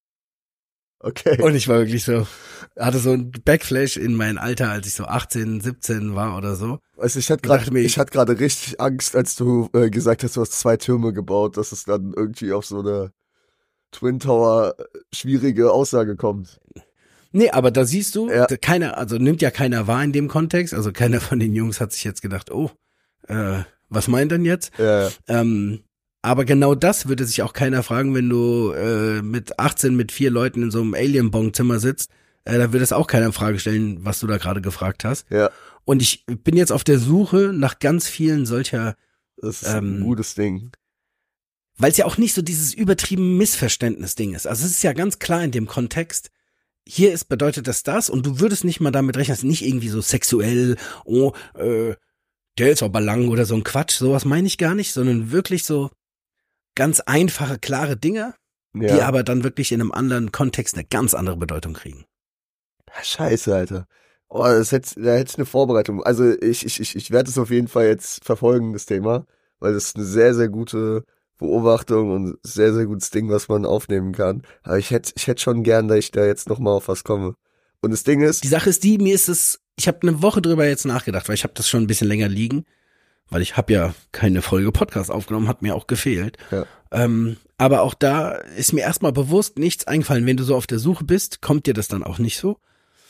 Okay. Und ich war wirklich so, hatte so ein Backflash in mein Alter, als ich so achtzehn, siebzehn war oder so. Also ich hatte Ich dachte gerade, mir, ich hatte gerade richtig Angst, als du äh, gesagt hast, du hast zwei Türme gebaut, dass es dann irgendwie auf so eine Twin Tower äh, schwierige Aussage kommt. Nee, aber da siehst du, Ja. da keiner, also nimmt ja keiner wahr in dem Kontext. Also keiner von den Jungs hat sich jetzt gedacht, oh, äh, was meint denn jetzt? Ja, ja. Ähm, aber genau das würde sich auch keiner fragen, wenn du äh, mit achtzehn mit vier Leuten in so einem Alien-Bong-Zimmer sitzt. Äh, da würde es auch keiner in Frage stellen, was du da gerade gefragt hast. Ja, Und ich bin jetzt auf der Suche nach ganz vielen solcher, das ist Ähm, ein gutes Ding. weil es ja auch nicht so dieses übertrieben Missverständnis-Ding ist. Also es ist ja ganz klar in dem Kontext, hier ist, bedeutet das das und du würdest nicht mal damit rechnen, dass nicht irgendwie so sexuell, oh, äh, der ist aber lang oder so ein Quatsch, sowas meine ich gar nicht, sondern wirklich so ganz einfache, klare Dinge, Ja. die aber dann wirklich in einem anderen Kontext eine ganz andere Bedeutung kriegen. Scheiße, Alter. Oh, das hätte, da hätte ich eine Vorbereitung. Also ich, ich, ich, ich werde es auf jeden Fall jetzt verfolgen, das Thema, weil das ist eine sehr, sehr gute Beobachtung und sehr, sehr gutes Ding, was man aufnehmen kann. Aber ich hätte, ich hätte schon gern, dass ich da jetzt nochmal auf was komme. Und das Ding ist, Die Sache ist die, mir ist es, ich habe eine Woche drüber jetzt nachgedacht, weil ich habe das schon ein bisschen länger liegen, weil ich habe ja keine Folge Podcast aufgenommen, hat mir auch gefehlt. Ja. Ähm, aber auch da ist mir erstmal bewusst nichts eingefallen. Wenn du so auf der Suche bist, kommt dir das dann auch nicht so.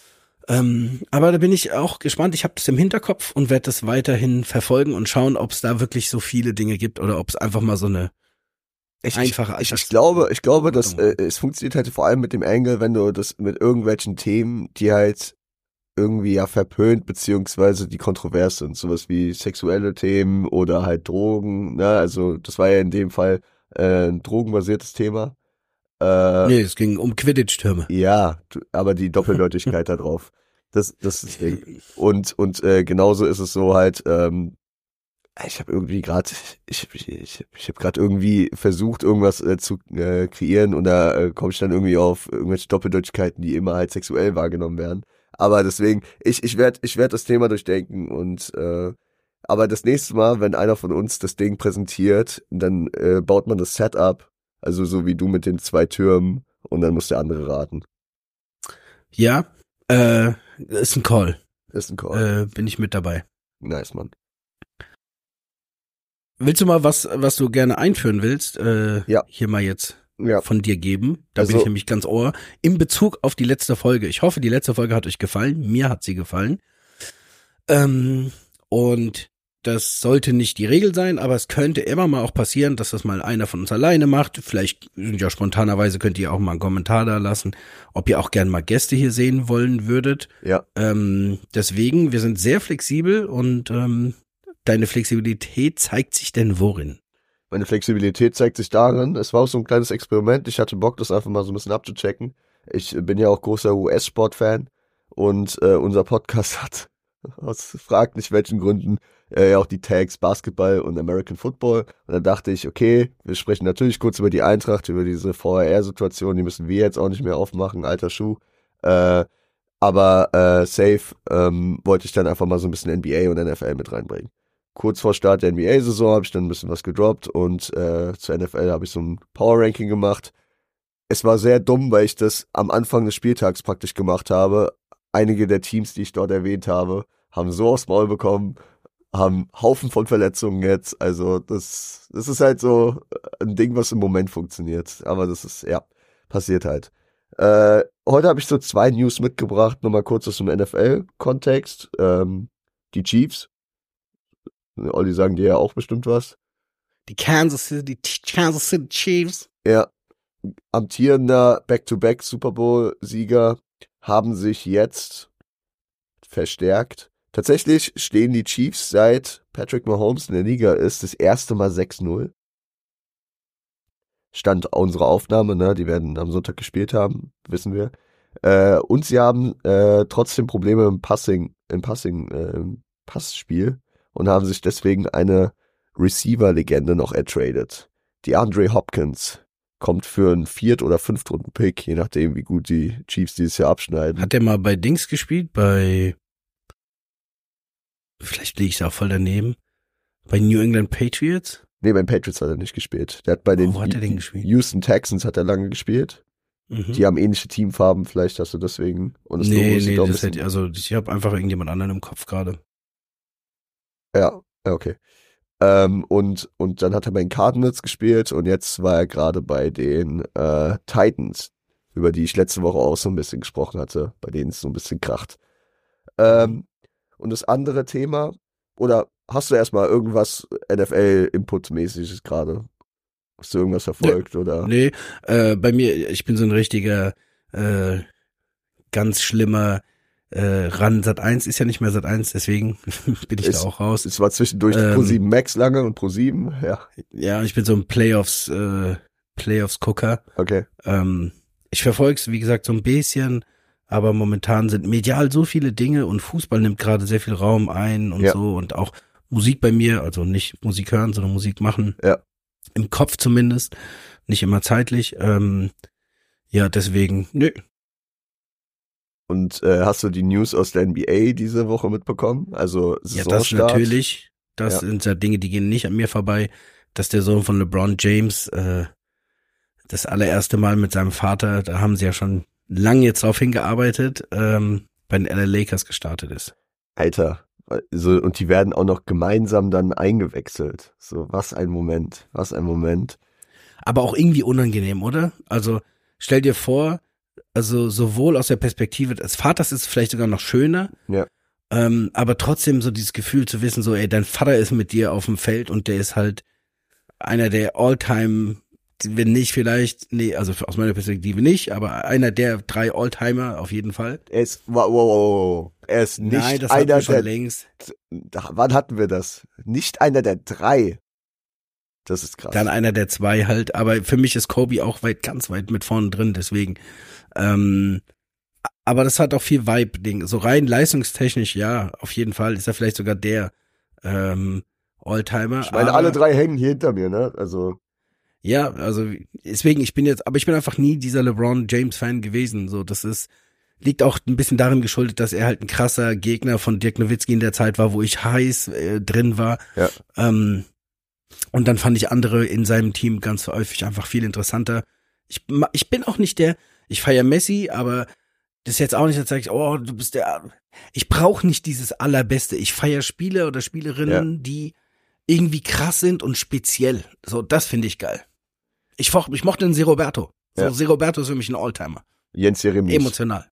Ähm, aber da bin ich auch gespannt. Ich habe das im Hinterkopf und werde das weiterhin verfolgen und schauen, ob es da wirklich so viele Dinge gibt oder ob es einfach mal so eine Ich, einfache ich, ich, Alters- ich glaube, ich glaube, dass Beobachtung. äh, es funktioniert halt vor allem mit dem Angle, wenn du das mit irgendwelchen Themen, die halt irgendwie ja verpönt beziehungsweise die kontrovers sind, sowas wie sexuelle Themen oder halt Drogen, ne, also das war ja in dem Fall äh, ein drogenbasiertes Thema. Äh, Nee, es ging um Quidditch-Türme. ja, du- aber die Doppeldeutigkeit da drauf. Das, das ist das Ding. Und, und äh, genauso ist es so halt, ähm, ich habe irgendwie gerade, ich, ich, ich, ich habe gerade irgendwie versucht, irgendwas äh, zu äh, kreieren und da äh, komme ich dann irgendwie auf irgendwelche Doppeldeutigkeiten, die immer halt sexuell wahrgenommen werden. Aber deswegen, ich, ich werde ich werd das Thema durchdenken und äh, aber das nächste Mal, wenn einer von uns das Ding präsentiert, dann äh, baut man das Setup, also so wie du mit den zwei Türmen und dann muss der andere raten. Ja, äh, ist ein Call. Ist ein Call. Äh, bin ich mit dabei. Nice, Mann. Willst du mal was, was du gerne einführen willst, äh, Ja. hier mal jetzt Ja. von dir geben? Da bin Also- ich nämlich ganz ohr. In Bezug auf die letzte Folge. Ich hoffe, die letzte Folge hat euch gefallen. Mir hat sie gefallen. Ähm, und das sollte nicht die Regel sein, aber es könnte immer mal auch passieren, dass das mal einer von uns alleine macht. Vielleicht sind ja spontanerweise könnt ihr auch mal einen Kommentar da lassen, ob ihr auch gerne mal Gäste hier sehen wollen würdet. Ja. Ähm, deswegen, wir sind sehr flexibel und ähm, deine Flexibilität zeigt sich denn worin? Meine Flexibilität zeigt sich darin, es war auch so ein kleines Experiment. Ich hatte Bock, das einfach mal so ein bisschen abzuchecken. Ich bin ja auch großer U S-Sport-Fan und äh, unser Podcast hat aus fragt nicht welchen Gründen äh, ja auch die Tags Basketball und American Football. Und dann dachte ich, okay, wir sprechen natürlich kurz über die Eintracht, über diese V R R-Situation, die müssen wir jetzt auch nicht mehr aufmachen, alter Schuh. Äh, aber äh, safe ähm, wollte ich dann einfach mal so ein bisschen N B A und N F L mit reinbringen. Kurz vor Start der N B A-Saison habe ich dann ein bisschen was gedroppt und äh, zur N F L habe ich so ein Power-Ranking gemacht. Es war sehr dumm, weil ich das am Anfang des Spieltags praktisch gemacht habe. Einige der Teams, die ich dort erwähnt habe, haben so aufs Maul bekommen, haben Haufen von Verletzungen jetzt. Also das, das ist halt so ein Ding, was im Moment funktioniert. Aber das ist, ja, passiert halt. Äh, heute habe ich so zwei News mitgebracht, nochmal kurz aus dem N F L-Kontext. Ähm, die Chiefs. Olli, sagen dir ja auch bestimmt was. Die Kansas City, Kansas City Chiefs. Ja, amtierender Back-to-Back Super Bowl-Sieger haben sich jetzt verstärkt. Tatsächlich stehen die Chiefs, seit Patrick Mahomes in der Liga ist, das erste Mal sechs null. Stand unserer Aufnahme, ne? Die werden am Sonntag gespielt haben, wissen wir. Äh, und sie haben äh, trotzdem Probleme im Passing, im Passing, äh, im Passspiel und haben sich deswegen eine Receiver-Legende noch ertradet. Die Andre Hopkins kommt für einen Viert- oder Fünftrunden-Pick, je nachdem, wie gut die Chiefs dieses Jahr abschneiden. Hat der mal bei Dings gespielt? Bei, vielleicht liege ich da auch voll daneben. Bei New England Patriots? Nee, beim Patriots hat er nicht gespielt. Der hat bei den Wo hat er denn gespielt? Houston Texans hat er lange gespielt. Mhm. Die haben ähnliche Teamfarben, vielleicht hast du deswegen. Und das Logo Nee, sieht nee, auch ein das bisschen- hätte, also ich habe einfach irgendjemand anderen im Kopf gerade. Ja, ja, okay. Ähm, und, und dann hat er bei den Cardinals gespielt und jetzt war er gerade bei den äh, Titans, über die ich letzte Woche auch so ein bisschen gesprochen hatte, bei denen es so ein bisschen kracht. Ähm, und das andere Thema, oder hast du erstmal irgendwas N F L-Input-mäßiges gerade? Hast du irgendwas verfolgt oder? Nee, äh, bei mir, ich bin so ein richtiger, äh, ganz schlimmer, äh, ran Sat eins ist ja nicht mehr Sat eins, deswegen bin ich Ist- da auch raus. Es war zwischendurch Ähm, Pro sieben Max lange und Pro sieben, ja, Ja, ich bin so ein Playoffs, äh, Playoffs-Gucker. okay. Ähm, ich verfolge es, wie gesagt, so ein bisschen, aber momentan sind medial so viele Dinge und Fußball nimmt gerade sehr viel Raum ein und Ja. so und auch Musik bei mir, also nicht Musik hören, sondern Musik machen. Ja. Im Kopf zumindest, nicht immer zeitlich. Ähm, ja, deswegen, nö. Und äh, hast du die News aus der N B A diese Woche mitbekommen? Also Ja, das Saisonstart? natürlich. Das Ja. sind ja Dinge, die gehen nicht an mir vorbei, dass der Sohn von LeBron James äh, das allererste Mal mit seinem Vater, da haben sie ja schon lange jetzt drauf hingearbeitet, ähm, bei den L A Lakers gestartet ist. Alter, so, und die werden auch noch gemeinsam dann eingewechselt. So, was ein Moment, was ein Moment. Aber auch irgendwie unangenehm, oder? Also stell dir vor, also sowohl aus der Perspektive des Vaters ist es vielleicht sogar noch schöner, Ja. ähm, aber trotzdem so dieses Gefühl zu wissen, so ey, dein Vater ist mit dir auf dem Feld und der ist halt einer der Alltime, wenn nicht vielleicht, nee, also aus meiner Perspektive nicht, aber einer der drei Alltimer auf jeden Fall. Er ist, wow, wow, wow, wow. Er ist nicht Nein, das hatten einer wir schon der, längst. da, wann hatten wir das? Nicht einer der drei. Das ist krass. Dann einer der zwei halt, aber für mich ist Kobe auch weit, ganz weit mit vorne drin, deswegen. Ähm, aber das hat auch viel Vibe-Ding. So rein leistungstechnisch, ja, auf jeden Fall ist er vielleicht sogar der ähm, Alltimer. Ich meine, aber, alle drei hängen hier hinter mir, ne? Also, Ja, also deswegen, ich bin jetzt, aber ich bin einfach nie dieser LeBron James-Fan gewesen. So, das ist, liegt auch ein bisschen darin geschuldet, dass er halt ein krasser Gegner von Dirk Nowitzki in der Zeit war, wo ich heiß äh, drin war. ja. Ähm, Und dann fand ich andere in seinem Team ganz häufig einfach viel interessanter. Ich, ma- ich bin auch nicht der, ich feiere Messi, aber das ist jetzt auch nicht, dass ich, oh, du bist der, ich brauche nicht dieses Allerbeste. Ich feiere Spieler oder Spielerinnen, die irgendwie krass sind und speziell. So, das finde ich geil. Ich, foch, ich mochte den Seroberto. So, Ja. Seroberto ist für mich ein Alltimer. Jens Jeremies. Emotional.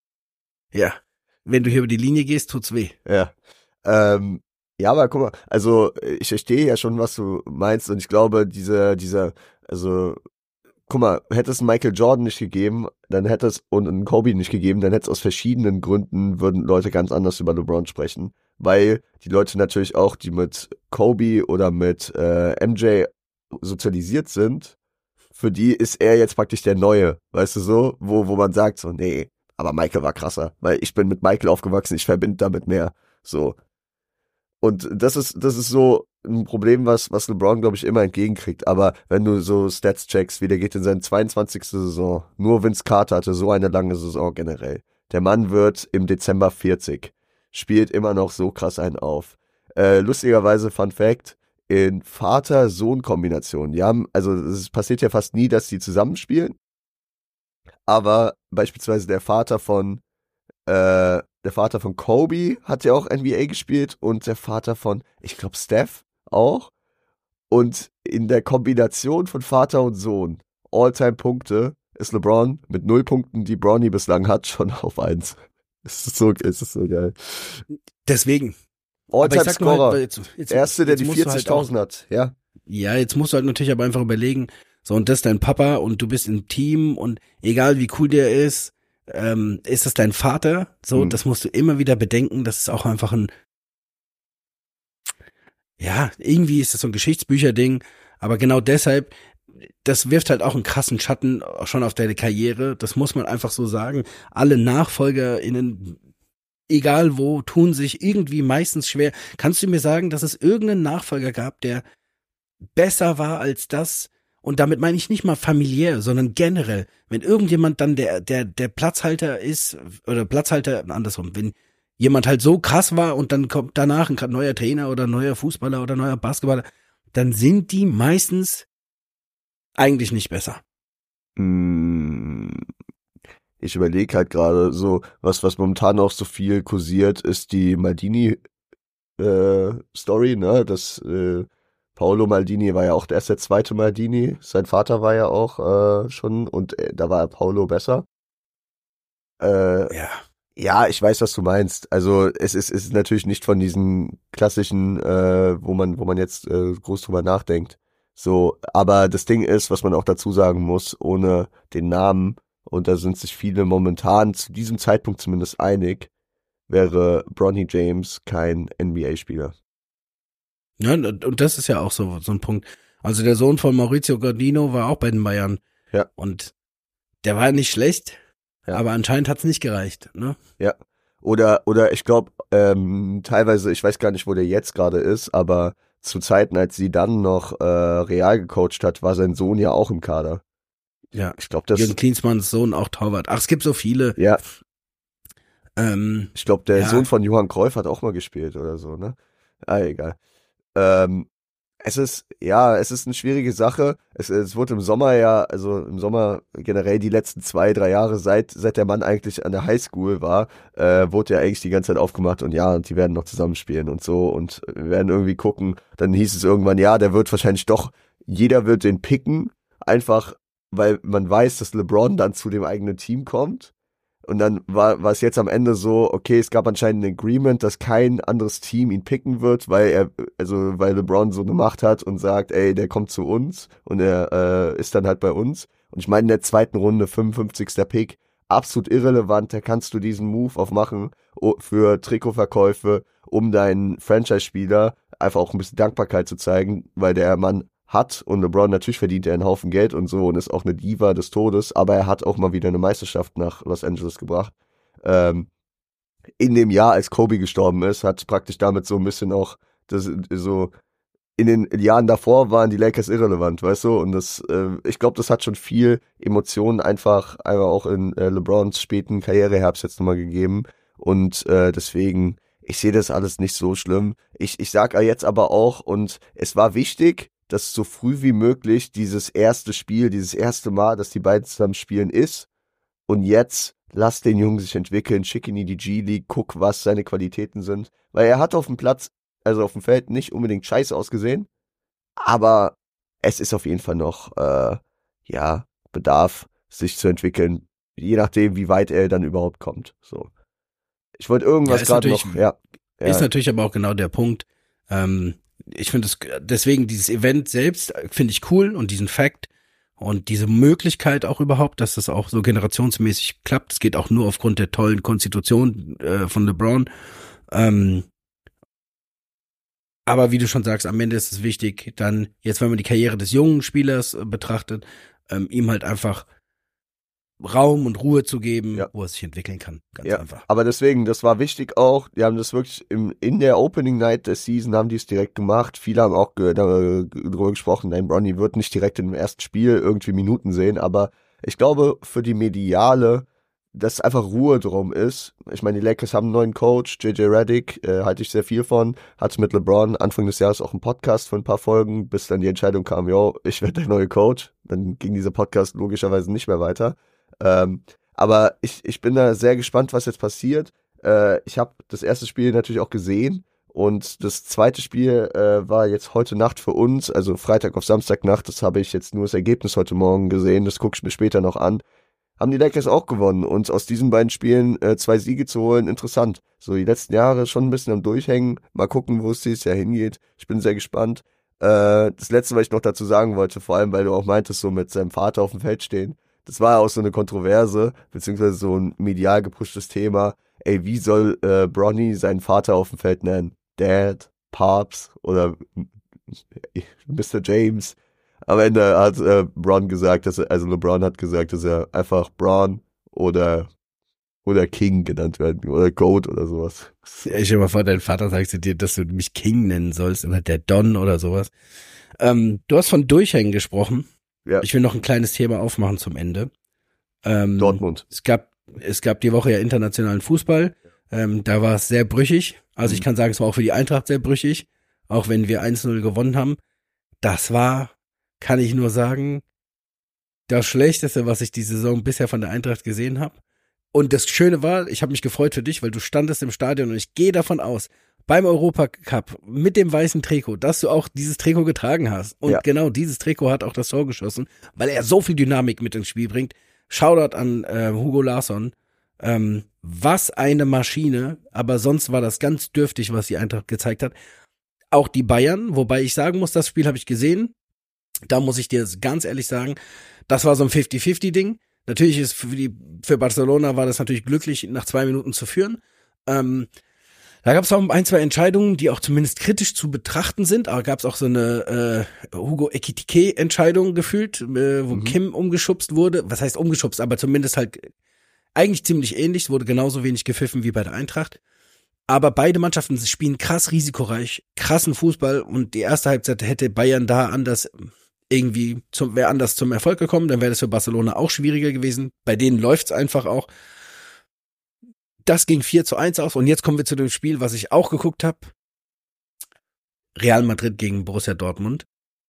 Ja. Wenn du hier über die Linie gehst, tut's weh. Ja. Ähm, ja, aber guck mal, also ich verstehe ja schon, was du meinst und ich glaube, diese, dieser, also guck mal, hätte es einen Michael Jordan nicht gegeben, dann hätte es und einen Kobe nicht gegeben, dann hätte es aus verschiedenen Gründen, würden Leute ganz anders über LeBron sprechen, weil die Leute natürlich auch, die mit Kobe oder mit äh, M J sozialisiert sind, für die ist er jetzt praktisch der Neue, weißt du so, wo wo man sagt so, nee, aber Michael war krasser, weil ich bin mit Michael aufgewachsen, ich verbinde damit mehr, so. Und das ist, das ist so ein Problem, was, was LeBron, glaube ich, immer entgegenkriegt. Aber wenn du so Stats checkst, wie der geht in seine zweiundzwanzigste Saison, nur Vince Carter hatte so eine lange Saison generell. Der Mann wird im Dezember vierzig, spielt immer noch so krass einen auf. Äh, lustigerweise, Fun Fact, in Vater-Sohn-Kombinationen, die haben, also es passiert ja fast nie, dass die zusammenspielen, aber beispielsweise der Vater von äh, der Vater von Kobe hat ja auch N B A gespielt und der Vater von, ich glaube, Steph auch. Und in der Kombination von Vater und Sohn, All-Time-Punkte, ist LeBron mit null Punkten, die Bronny bislang hat, schon auf eins. Es ist so, es ist so geil. Deswegen. Aber ich sag nur All-Time-Scorer. halt, jetzt, jetzt, Erste, der jetzt die musst du halt auch- vierzigtausend hat, ja. Ja, jetzt musst du halt natürlich aber einfach überlegen, so, und das ist dein Papa und du bist im Team und egal wie cool der ist, ähm, ist das dein Vater? So, Hm. das musst du immer wieder bedenken, das ist auch einfach ein, ja, irgendwie ist das so ein Geschichtsbücher-Ding, aber genau deshalb, das wirft halt auch einen krassen Schatten schon auf deine Karriere, das muss man einfach so sagen. Alle NachfolgerInnen, egal wo, tun sich irgendwie meistens schwer. Kannst du mir sagen, dass es irgendeinen Nachfolger gab, der besser war als das? Und damit meine ich nicht mal familiär, sondern generell. Wenn irgendjemand dann der, der, der Platzhalter ist, oder Platzhalter, andersrum, wenn jemand halt so krass war und dann kommt danach ein neuer Trainer oder neuer Fußballer oder neuer Basketballer, dann sind die meistens eigentlich nicht besser. Mm, Ich überlege halt gerade so, was, was momentan auch so viel kursiert, ist die Maldini äh, Story, ne, das äh, Paolo Maldini war ja auch erst der zweite Maldini. Sein Vater war ja auch äh, schon und äh, da war Paolo besser. Äh, Ja. ja, ich weiß, was du meinst. Also es ist, es ist natürlich nicht von diesen klassischen, äh, wo man, wo man jetzt äh, groß drüber nachdenkt. So, aber das Ding ist, was man auch dazu sagen muss, ohne den Namen, und da sind sich viele momentan zu diesem Zeitpunkt zumindest einig, wäre Bronny James kein N B A-Spieler. Ja, und das ist ja auch so, so ein Punkt. Also der Sohn von Maurizio Gardino war auch bei den Bayern. Ja. Und der war nicht schlecht, Ja. aber anscheinend hat's nicht gereicht, ne? Ja. Oder, oder ich glaube, ähm, teilweise, ich weiß gar nicht, wo der jetzt gerade ist, aber zu Zeiten, als sie dann noch äh, Real gecoacht hat, war sein Sohn ja auch im Kader. Ja. Ich glaube, das. Jürgen Klinsmanns Sohn auch Torwart. Ach, es gibt so viele. Ja, Ähm, ich glaube, der Ja. Sohn von Johann Cruyff hat auch mal gespielt oder so, ne? Ah, egal. Ähm, es ist, ja, es ist eine schwierige Sache. Es, es wurde im Sommer ja, also im Sommer generell die letzten zwei, drei Jahre, seit, seit der Mann eigentlich an der Highschool war, äh, wurde ja eigentlich die ganze Zeit aufgemacht und ja, und die werden noch zusammenspielen und so und wir werden irgendwie gucken. Dann hieß es irgendwann, ja, der wird wahrscheinlich doch, jeder wird den picken, einfach weil man weiß, dass LeBron dann zu dem eigenen Team kommt. Und dann war, war es jetzt am Ende so, okay, es gab anscheinend ein Agreement, dass kein anderes Team ihn picken wird, weil er, also weil LeBron so eine Macht hat und sagt, ey, der kommt zu uns und er äh, ist dann halt bei uns. Und ich meine, in der zweiten Runde, fünfundfünfzigster Pick, absolut irrelevant, da kannst du diesen Move auch machen für Trikotverkäufe, um deinen Franchise-Spieler einfach auch ein bisschen Dankbarkeit zu zeigen, weil der Mann hat, und LeBron natürlich verdient er einen Haufen Geld und so und ist auch eine Diva des Todes, aber er hat auch mal wieder eine Meisterschaft nach Los Angeles gebracht. Ähm, in dem Jahr, als Kobe gestorben ist, hat praktisch damit so ein bisschen auch das so in den Jahren davor waren die Lakers irrelevant, weißt du, und das, äh, ich glaube, das hat schon viel Emotionen einfach, einfach auch in äh, LeBrons späten Karriereherbst jetzt nochmal gegeben und äh, deswegen, ich sehe das alles nicht so schlimm. Ich, ich sag jetzt aber auch, und es war wichtig, dass so früh wie möglich dieses erste Spiel, dieses erste Mal, dass die beiden zusammen spielen ist. Und jetzt lass den Jungen sich entwickeln, schick ihn in die G-League, guck, was seine Qualitäten sind. Weil er hat auf dem Platz, also auf dem Feld, nicht unbedingt scheiße ausgesehen. Aber es ist auf jeden Fall noch, äh, ja, Bedarf, sich zu entwickeln. Je nachdem, wie weit er dann überhaupt kommt. So. Ich wollte irgendwas Ja, gerade noch, ja, ja. Ist natürlich aber auch genau der Punkt. Ähm, ich finde es, deswegen dieses Event selbst finde ich cool und diesen Fact und diese Möglichkeit auch überhaupt, dass das auch so generationsmäßig klappt. Es geht auch nur aufgrund der tollen Konstitution äh, von LeBron. Ähm, aber wie du schon sagst, am Ende ist es wichtig, dann jetzt, wenn man die Karriere des jungen Spielers äh, betrachtet, ähm, ihm halt einfach Raum und Ruhe zu geben, Ja. wo er sich entwickeln kann. Ganz Ja, einfach. aber deswegen, das war wichtig auch. Die haben das wirklich im, in der Opening Night der Season haben die es direkt gemacht. Viele haben auch ge- darüber gesprochen, nein, Bronny wird nicht direkt im ersten Spiel irgendwie Minuten sehen, aber ich glaube, für die Mediale, dass einfach Ruhe drum ist. Ich meine, die Lakers haben einen neuen Coach, J J Redick, äh, halte ich sehr viel von, hatte mit LeBron Anfang des Jahres auch einen Podcast von ein paar Folgen, bis dann die Entscheidung kam, yo, ich werde der neue Coach. Dann ging dieser Podcast logischerweise nicht mehr weiter. Ähm, aber ich, ich bin da sehr gespannt, was jetzt passiert. Äh, ich habe das erste Spiel natürlich auch gesehen und das zweite Spiel äh, war jetzt heute Nacht für uns, also Freitag auf Samstagnacht, das habe ich jetzt nur das Ergebnis heute Morgen gesehen, das gucke ich mir später noch an. Haben die Lakers auch gewonnen und aus diesen beiden Spielen äh, zwei Siege zu holen, interessant. So die letzten Jahre schon ein bisschen am Durchhängen, mal gucken, wo es dieses Jahr hingeht. Ich bin sehr gespannt. Äh, das Letzte, was ich noch dazu sagen wollte, vor allem, weil du auch meintest, so mit seinem Vater auf dem Feld stehen, das war ja auch so eine Kontroverse, beziehungsweise so ein medial gepushtes Thema. Ey, wie soll äh, Bronny seinen Vater auf dem Feld nennen? Dad, Pops oder Mister James? Am Ende hat äh, Bron gesagt, dass er, also LeBron hat gesagt, dass er einfach Bron oder oder King genannt werden oder Goat oder sowas. Ich stell mal vor, dein Vater sagt zu dir, dass du mich King nennen sollst oder der Don oder sowas. Ähm, du hast von Durchhängen gesprochen. Ja. Ich will noch ein kleines Thema aufmachen zum Ende. Ähm, Dortmund. Es gab, es gab die Woche ja internationalen Fußball. Ähm, da war es sehr brüchig. Also ich kann sagen, es war auch für die Eintracht sehr brüchig. Auch wenn wir eins null gewonnen haben. Das war, kann ich nur sagen, das Schlechteste, was ich die Saison bisher von der Eintracht gesehen habe. Und das Schöne war, ich habe mich gefreut für dich, weil du standest im Stadion und ich gehe davon aus, beim Europacup mit dem weißen Trikot, dass du auch dieses Trikot getragen hast. Und Ja. genau dieses Trikot hat auch das Tor geschossen, weil er so viel Dynamik mit ins Spiel bringt. Shoutout an äh, Hugo Larsson. Ähm, was eine Maschine, aber sonst war das ganz dürftig, was die Eintracht gezeigt hat. Auch die Bayern, wobei ich sagen muss, das Spiel habe ich gesehen. Da muss ich dir ganz ehrlich sagen, das war so ein fifty fifty Ding. Natürlich ist für die für Barcelona war das natürlich glücklich, nach zwei Minuten zu führen. Ähm, da gab es auch ein, zwei Entscheidungen, die auch zumindest kritisch zu betrachten sind. Aber gab es auch so eine äh, Hugo Ekitike-Entscheidung gefühlt, äh, wo Mhm. Kim umgeschubst wurde. Was heißt umgeschubst? Aber zumindest halt eigentlich ziemlich ähnlich. Es wurde genauso wenig gepfiffen wie bei der Eintracht. Aber beide Mannschaften spielen krass risikoreich, krassen Fußball. Und die erste Halbzeit hätte Bayern da anders irgendwie zum, wäre anders zum Erfolg gekommen, dann wäre das für Barcelona auch schwieriger gewesen. Bei denen läuft's einfach auch. Das ging vier zu eins aus und jetzt kommen wir zu dem Spiel, was ich auch geguckt habe. Real Madrid gegen Borussia Dortmund.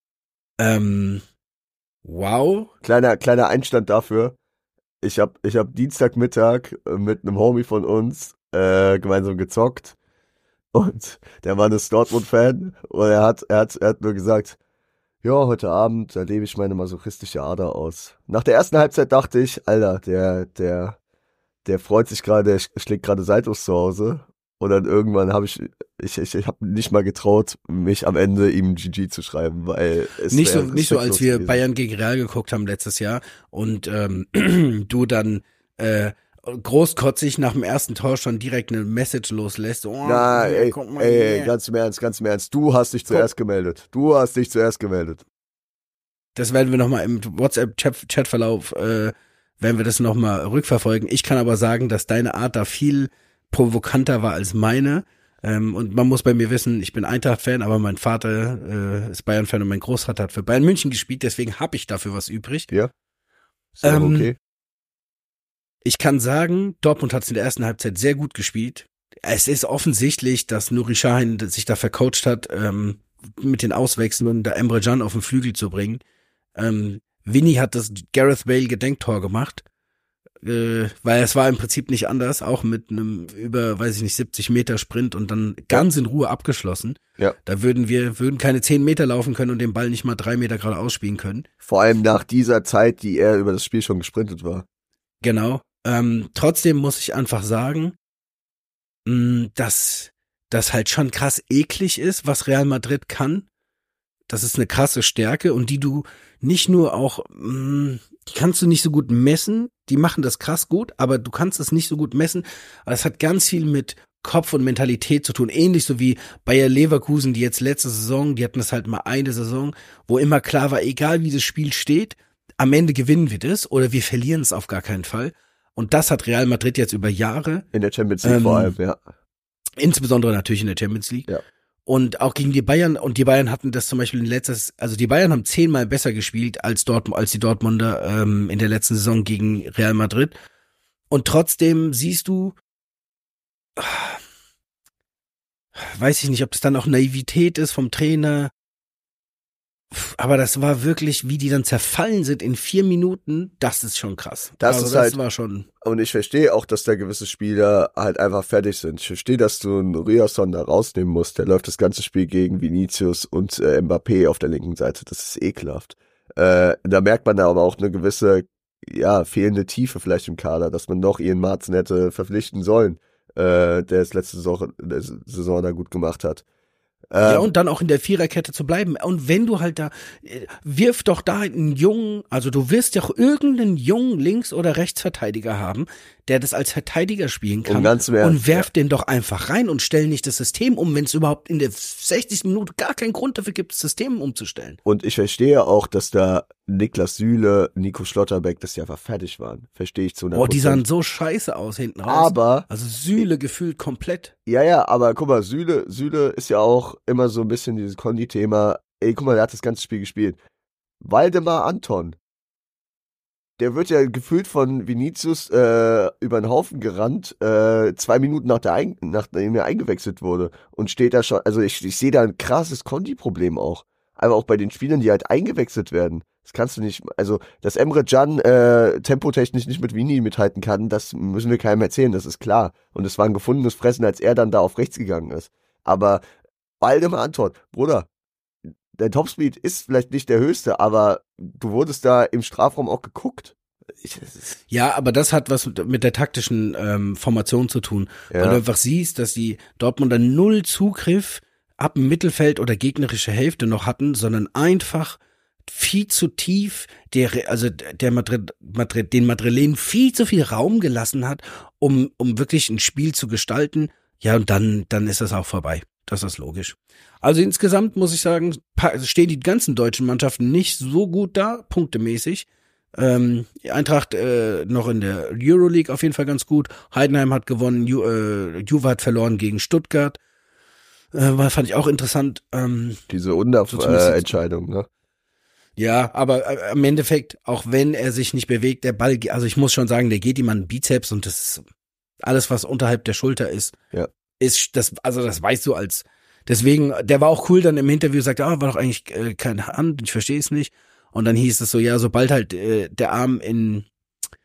Ähm, wow. Kleiner, kleiner Einstand dafür. Ich hab, ich hab Dienstagmittag äh, mit einem Homie von uns äh, gemeinsam gezockt und der Mann ist Dortmund-Fan und er hat, er hat, er hat nur gesagt, Ja, heute Abend, da lebe ich meine masochistische Ader aus. Nach der ersten Halbzeit dachte ich, Alter, der, der, der freut sich gerade, der sch- schlägt gerade Seitlos zu Hause. Und dann irgendwann habe ich, ich, ich, ich habe nicht mal getraut, mich am Ende ihm G G zu schreiben, weil es Nicht so, wäre nicht so, als respektlos wir gewesen. Bayern gegen Real geguckt haben letztes Jahr und ähm, du dann äh, großkotzig nach dem ersten Tor schon direkt eine Message loslässt. So, oh, Na, hier, ey, guck mal ey, hier. ganz im Ernst, ganz im Ernst. Du hast dich zuerst gemeldet. Du hast dich zuerst gemeldet. Das werden wir nochmal im WhatsApp-Chatverlauf, äh, werden wir das nochmal rückverfolgen. Ich kann aber sagen, dass deine Art da viel provokanter war als meine. Ähm, und man muss bei mir wissen, ich bin Eintracht-Fan, aber mein Vater äh, ist Bayern-Fan und mein Großvater hat für Bayern München gespielt, deswegen habe ich dafür was übrig. Ja? Ist doch Ähm, okay. Ich kann sagen, Dortmund hat es in der ersten Halbzeit sehr gut gespielt. Es ist offensichtlich, dass Nuri Sahin sich da vercoacht hat, ähm, mit den Auswechslungen da Emre Can auf den Flügel zu bringen. Ähm, Vinny hat das Gareth Bale Gedenktor gemacht, äh, weil es war im Prinzip nicht anders, auch mit einem über, weiß ich nicht, siebzig Meter Sprint und dann ganz in Ruhe abgeschlossen. Ja. Da würden wir, würden keine zehn Meter laufen können und den Ball nicht mal drei Meter gerade ausspielen können. Vor allem nach dieser Zeit, die er über das Spiel schon gesprintet war. Genau. Ähm, trotzdem muss ich einfach sagen, mh, dass das halt schon krass eklig ist, was Real Madrid kann. Das ist eine krasse Stärke und die du nicht nur auch, mh, die kannst du nicht so gut messen, die machen das krass gut, aber du kannst es nicht so gut messen. Aber es hat ganz viel mit Kopf und Mentalität zu tun, ähnlich so wie Bayer Leverkusen, die jetzt letzte Saison, die hatten das halt mal eine Saison, wo immer klar war, egal wie das Spiel steht, am Ende gewinnen wir das oder wir verlieren es auf gar keinen Fall. Und das hat Real Madrid jetzt über Jahre, In der Champions League Ähm, vor allem, ja. insbesondere natürlich in der Champions League. Ja. Und auch gegen die Bayern, und die Bayern hatten das zum Beispiel in letztes, also die Bayern haben zehnmal besser gespielt als Dortmund, als die Dortmunder ähm, in der letzten Saison gegen Real Madrid. Und trotzdem siehst du, weiß ich nicht, ob das dann auch Naivität ist vom Trainer, aber das war wirklich, wie die dann zerfallen sind in vier Minuten, das ist schon krass. Das also ist das halt- war schon. Und ich verstehe auch, dass da gewisse Spieler halt einfach fertig sind. Ich verstehe, dass du einen Riasson da rausnehmen musst. Der läuft das ganze Spiel gegen Vinicius und äh, Mbappé auf der linken Seite. Das ist ekelhaft. Äh, da merkt man da aber auch eine gewisse, ja, fehlende Tiefe vielleicht im Kader, dass man noch Ian Marzen hätte verpflichten sollen, äh, der es letzte Saison, der Saison da gut gemacht hat. Ja, Ähm, und dann auch in der Viererkette zu bleiben. Und wenn du halt da, äh, wirf doch da einen jungen, also du wirst ja auch irgendeinen jungen Links- oder Rechtsverteidiger haben, der das als Verteidiger spielen kann. Um ganz im Ernst, und werf den doch einfach rein und stell nicht das System um, wenn es überhaupt in der sechzigsten Minute gar keinen Grund dafür gibt, das System umzustellen. Und ich verstehe auch, dass da Niklas Süle, Nico Schlotterbeck, dass die einfach fertig waren. Verstehe ich zu hundert Boah, die sahen Prozent. so scheiße aus hinten raus. Aber, Also Süle gefühlt komplett. ja, ja, aber guck mal, Süle, Süle ist ja auch immer so ein bisschen dieses Kondi-Thema. Ey, guck mal, der hat das ganze Spiel gespielt. Waldemar Anton. Der wird ja gefühlt von Vinicius äh, über den Haufen gerannt, äh, zwei Minuten nach der Ein nachdem er eingewechselt wurde. Und steht da schon, also ich, ich sehe da ein krasses Kondi-Problem auch. Aber auch bei den Spielern, die halt eingewechselt werden. Das kannst du nicht, also, dass Emre Can äh, tempotechnisch nicht mit Vini mithalten kann, das müssen wir keinem erzählen, das ist klar. Und es war ein gefundenes Fressen, als er dann da auf rechts gegangen ist. Aber Waldemar Anton, Bruder, der Topspeed ist vielleicht nicht der höchste, aber du wurdest da im Strafraum auch geguckt. Ich, das ist, Ja, aber das hat was mit der taktischen ähm, Formation zu tun. Ja. Weil du einfach siehst, dass die Dortmunder null Zugriff ab dem Mittelfeld oder gegnerische Hälfte noch hatten, sondern einfach viel zu tief, der, also der Madrid, Madrid, den Madrilen viel zu viel Raum gelassen hat, um, um wirklich ein Spiel zu gestalten. Ja, und dann, dann ist das auch vorbei. Das ist logisch. Also insgesamt muss ich sagen, pa- stehen die ganzen deutschen Mannschaften nicht so gut da, punktemäßig. Ähm, die Eintracht äh, noch in der Euroleague auf jeden Fall ganz gut. Heidenheim hat gewonnen, Ju, äh, Juve hat verloren gegen Stuttgart. Äh, war, fand ich auch interessant. Ähm, diese So zumindest- Unter-Entscheidung, ne? ja, aber äh, im Endeffekt, auch wenn er sich nicht bewegt, der Ball, ge- also ich muss schon sagen, der geht ihm an den Bizeps und das ist alles, was unterhalb der Schulter ist, Ja. ist das, also das weißt du als, deswegen, der war auch cool dann im Interview, sagt, ah, war doch eigentlich äh, keine Hand, ich verstehe es nicht. Und dann hieß es so, ja, sobald halt äh, der Arm in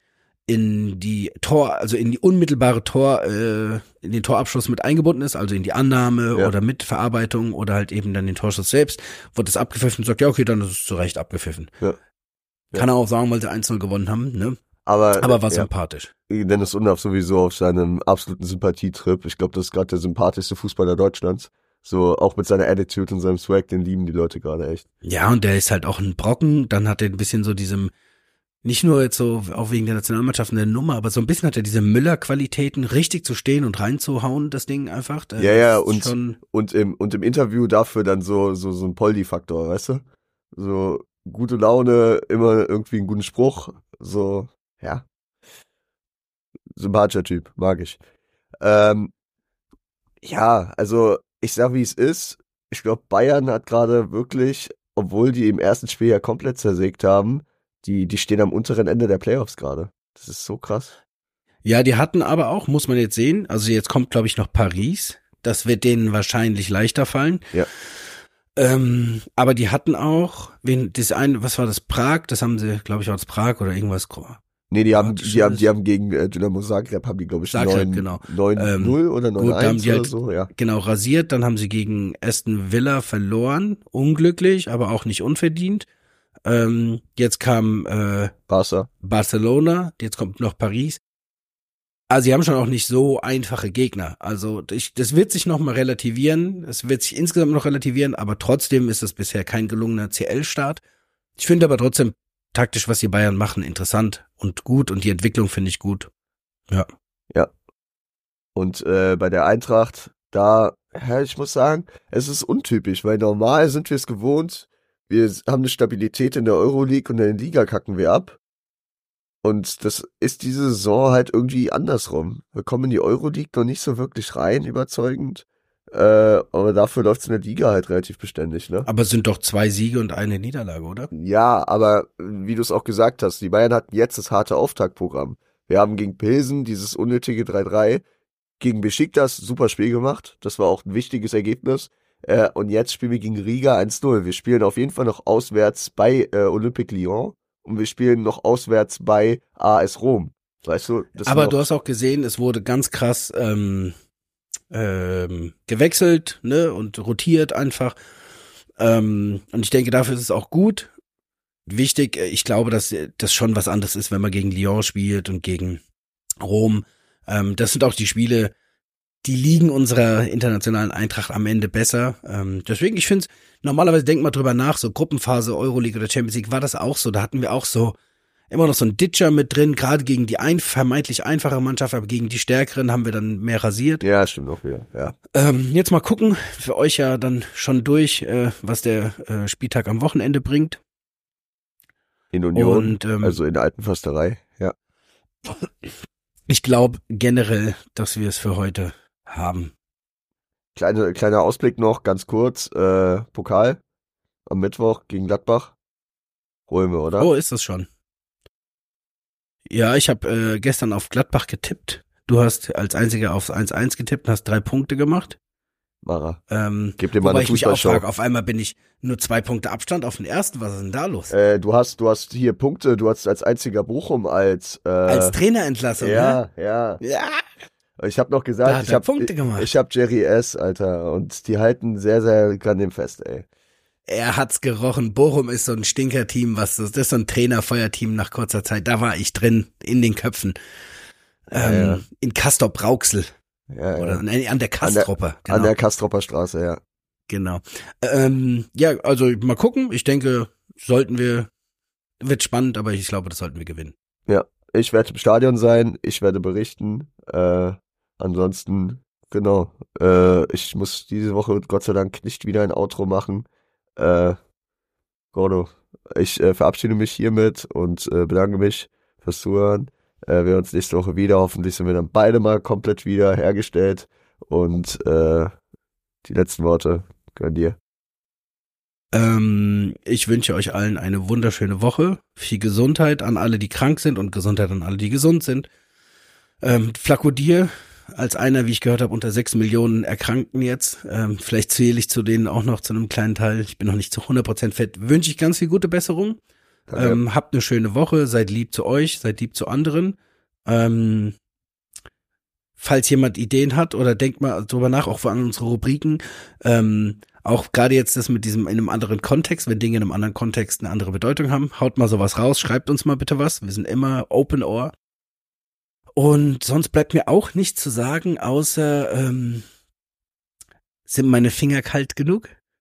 in die Tor, also in die unmittelbare Tor, äh, in den Torabschluss mit eingebunden ist, also in die Annahme Ja. oder Mitverarbeitung oder halt eben dann den Torschuss selbst, wird es abgepfiffen und sagt, ja, okay, dann ist es zu Recht abgepfiffen. Ja. Ja. Kann er auch sagen, weil sie eins null gewonnen haben, ne? Aber, Aber war ja, sympathisch. Dennis Undaff sowieso auf seinem absoluten Sympathietrip. Ich glaube, das ist gerade der sympathischste Fußballer Deutschlands. So, auch mit seiner Attitude und seinem Swag, den lieben die Leute gerade echt. Ja, und der ist halt auch ein Brocken, dann hat er ein bisschen so diesem, nicht nur jetzt so, auch wegen der Nationalmannschaft eine Nummer, aber so ein bisschen hat er diese Müller-Qualitäten, richtig zu stehen und reinzuhauen, das Ding einfach. Das Ja, ja, ist und, schon, und im, und im Interview dafür dann so, so, so ein Poldi-Faktor, weißt du? So, gute Laune, immer irgendwie einen guten Spruch, so, ja. Sympathischer Typ, mag ich. Ähm, ja, also, ich sag, wie es ist. Ich glaube, Bayern hat gerade wirklich, obwohl die im ersten Spiel ja komplett zersägt haben, die, die stehen am unteren Ende der Playoffs gerade. Das ist so krass. ja, die hatten aber auch, muss man jetzt sehen, also jetzt kommt, glaube ich, noch Paris. Das wird denen wahrscheinlich leichter fallen. Ja. Ähm, aber die hatten auch, wen, das eine, was war das, Prag? Das haben sie, glaube ich, war das Prag oder irgendwas. Nee, die haben, Kroatisches. die haben, die haben gegen äh, Dynamo Zagreb, haben die, glaube ich, Zagreb, neun genau. neun null oder gut, da haben neun eins die oder halt- so, ja. Genau, rasiert. Dann haben sie gegen Aston Villa verloren. Unglücklich, aber auch nicht unverdient. Ähm, jetzt kam äh, Barca. Barcelona, jetzt kommt noch Paris. Also sie haben schon auch nicht so einfache Gegner. Also ich, das wird sich noch mal relativieren. Es wird sich insgesamt noch relativieren, aber trotzdem ist es bisher kein gelungener C L-Start. Ich finde aber trotzdem taktisch, was die Bayern machen, interessant und gut und die Entwicklung finde ich gut. Ja. Und äh, bei der Eintracht, da, ja, ich muss sagen, es ist untypisch, weil normal sind wir es gewohnt, wir haben eine Stabilität in der Euroleague und in der Liga kacken wir ab. Und das ist diese Saison halt irgendwie andersrum. Wir kommen in die Euroleague noch nicht so wirklich rein, überzeugend. Äh, aber dafür läuft es in der Liga halt relativ beständig, ne? Aber es sind doch zwei Siege und eine Niederlage, oder? Ja, aber wie du es auch gesagt hast, die Bayern hatten jetzt das harte Auftaktprogramm. Wir haben gegen Pilsen dieses unnötige drei drei, gegen Besiktas super Spiel gemacht. Das war auch ein wichtiges Ergebnis. Äh, und jetzt spielen wir gegen Riga eins null. Wir spielen auf jeden Fall noch auswärts bei äh, Olympique Lyon und wir spielen noch auswärts bei A S Rom. Weißt du? Das Aber noch, du hast auch gesehen, es wurde ganz krass ähm, ähm, gewechselt, ne, und rotiert einfach. Ähm, und ich denke, dafür ist es auch gut. Wichtig, äh, ich glaube, dass das schon was anderes ist, wenn man gegen Lyon spielt und gegen Rom. Ähm, das sind auch die Spiele, die liegen unserer internationalen Eintracht am Ende besser. Ähm, deswegen, ich finde es, normalerweise denkt man drüber nach, so Gruppenphase, Euroleague oder Champions League, war das auch so. Da hatten wir auch so immer noch so ein Ditcher mit drin, gerade gegen die ein, vermeintlich einfache Mannschaft, aber gegen die stärkeren haben wir dann mehr rasiert. ja, stimmt auch wieder, ja. Ähm, jetzt mal gucken, für euch ja dann schon durch, äh, was der äh, Spieltag am Wochenende bringt. In Union, Und, ähm, also in der alten Försterei, ja. Ich glaube generell, dass wir es für heute haben. Kleine, kleiner Ausblick noch, ganz kurz, äh, Pokal am Mittwoch gegen Gladbach. Holen wir, oder? Oh, ist das schon? Ja, ich habe äh, gestern auf Gladbach getippt. Du hast als einziger aufs eins eins getippt und hast drei Punkte gemacht. Mara. Ähm, Gib dir mal wobei eine ich mich auch Fußballshow. frage, auf einmal bin ich nur zwei Punkte Abstand auf den ersten. Was ist denn da los? Äh, du hast, du hast hier Punkte, du hast als einziger Bochum als, äh, Als Trainerentlassung, ja, ne? ja. Ja. Ich habe noch Da gesagt, hat ich er habe Punkte gemacht. ich hab Jerry S, Alter, und die halten sehr, sehr an dem fest, ey. Er hat's gerochen. Bochum ist so ein Stinkerteam, was das, das ist so ein Trainerfeuerteam nach kurzer Zeit. Da war ich drin, in den Köpfen. Ähm, Ja, ja. In Castor-Brauxel. Ja, Oder ja. nee, an der Kastropper. Genau. An der Kastropper Straße, ja. genau. Ähm, ja, also mal gucken. Ich denke, sollten wir, wird spannend, aber ich glaube, das sollten wir gewinnen. Ich werde im Stadion sein, ich werde berichten. Äh, ansonsten, genau. Äh, ich muss diese Woche Gott sei Dank nicht wieder ein Outro machen. Äh, Gordo, ich äh, verabschiede mich hiermit und äh, bedanke mich fürs Zuhören. Äh, wir hören uns nächste Woche wieder. Hoffentlich sind wir dann beide mal komplett wieder hergestellt. Und äh, die letzten Worte gehören dir. Ähm, ich wünsche euch allen eine wunderschöne Woche. Viel Gesundheit an alle, die krank sind und Gesundheit an alle, die gesund sind. Ähm, Flacco dir, als einer, wie ich gehört habe, unter sechs Millionen Erkrankten jetzt. Ähm, vielleicht zähle ich zu denen auch noch zu einem kleinen Teil. Ich bin noch nicht zu hundert Prozent fit. Wünsche ich ganz viel gute Besserung. Danke. Ähm, habt eine schöne Woche. Seid lieb zu euch, seid lieb zu anderen. Ähm, falls jemand Ideen hat oder denkt mal drüber nach, auch an unsere Rubriken, ähm, auch gerade jetzt das mit diesem in einem anderen Kontext, wenn Dinge in einem anderen Kontext eine andere Bedeutung haben, haut mal sowas raus, schreibt uns mal bitte was. Wir sind immer Open Ohr. Und sonst bleibt mir auch nichts zu sagen, außer ähm, sind meine Finger kalt genug?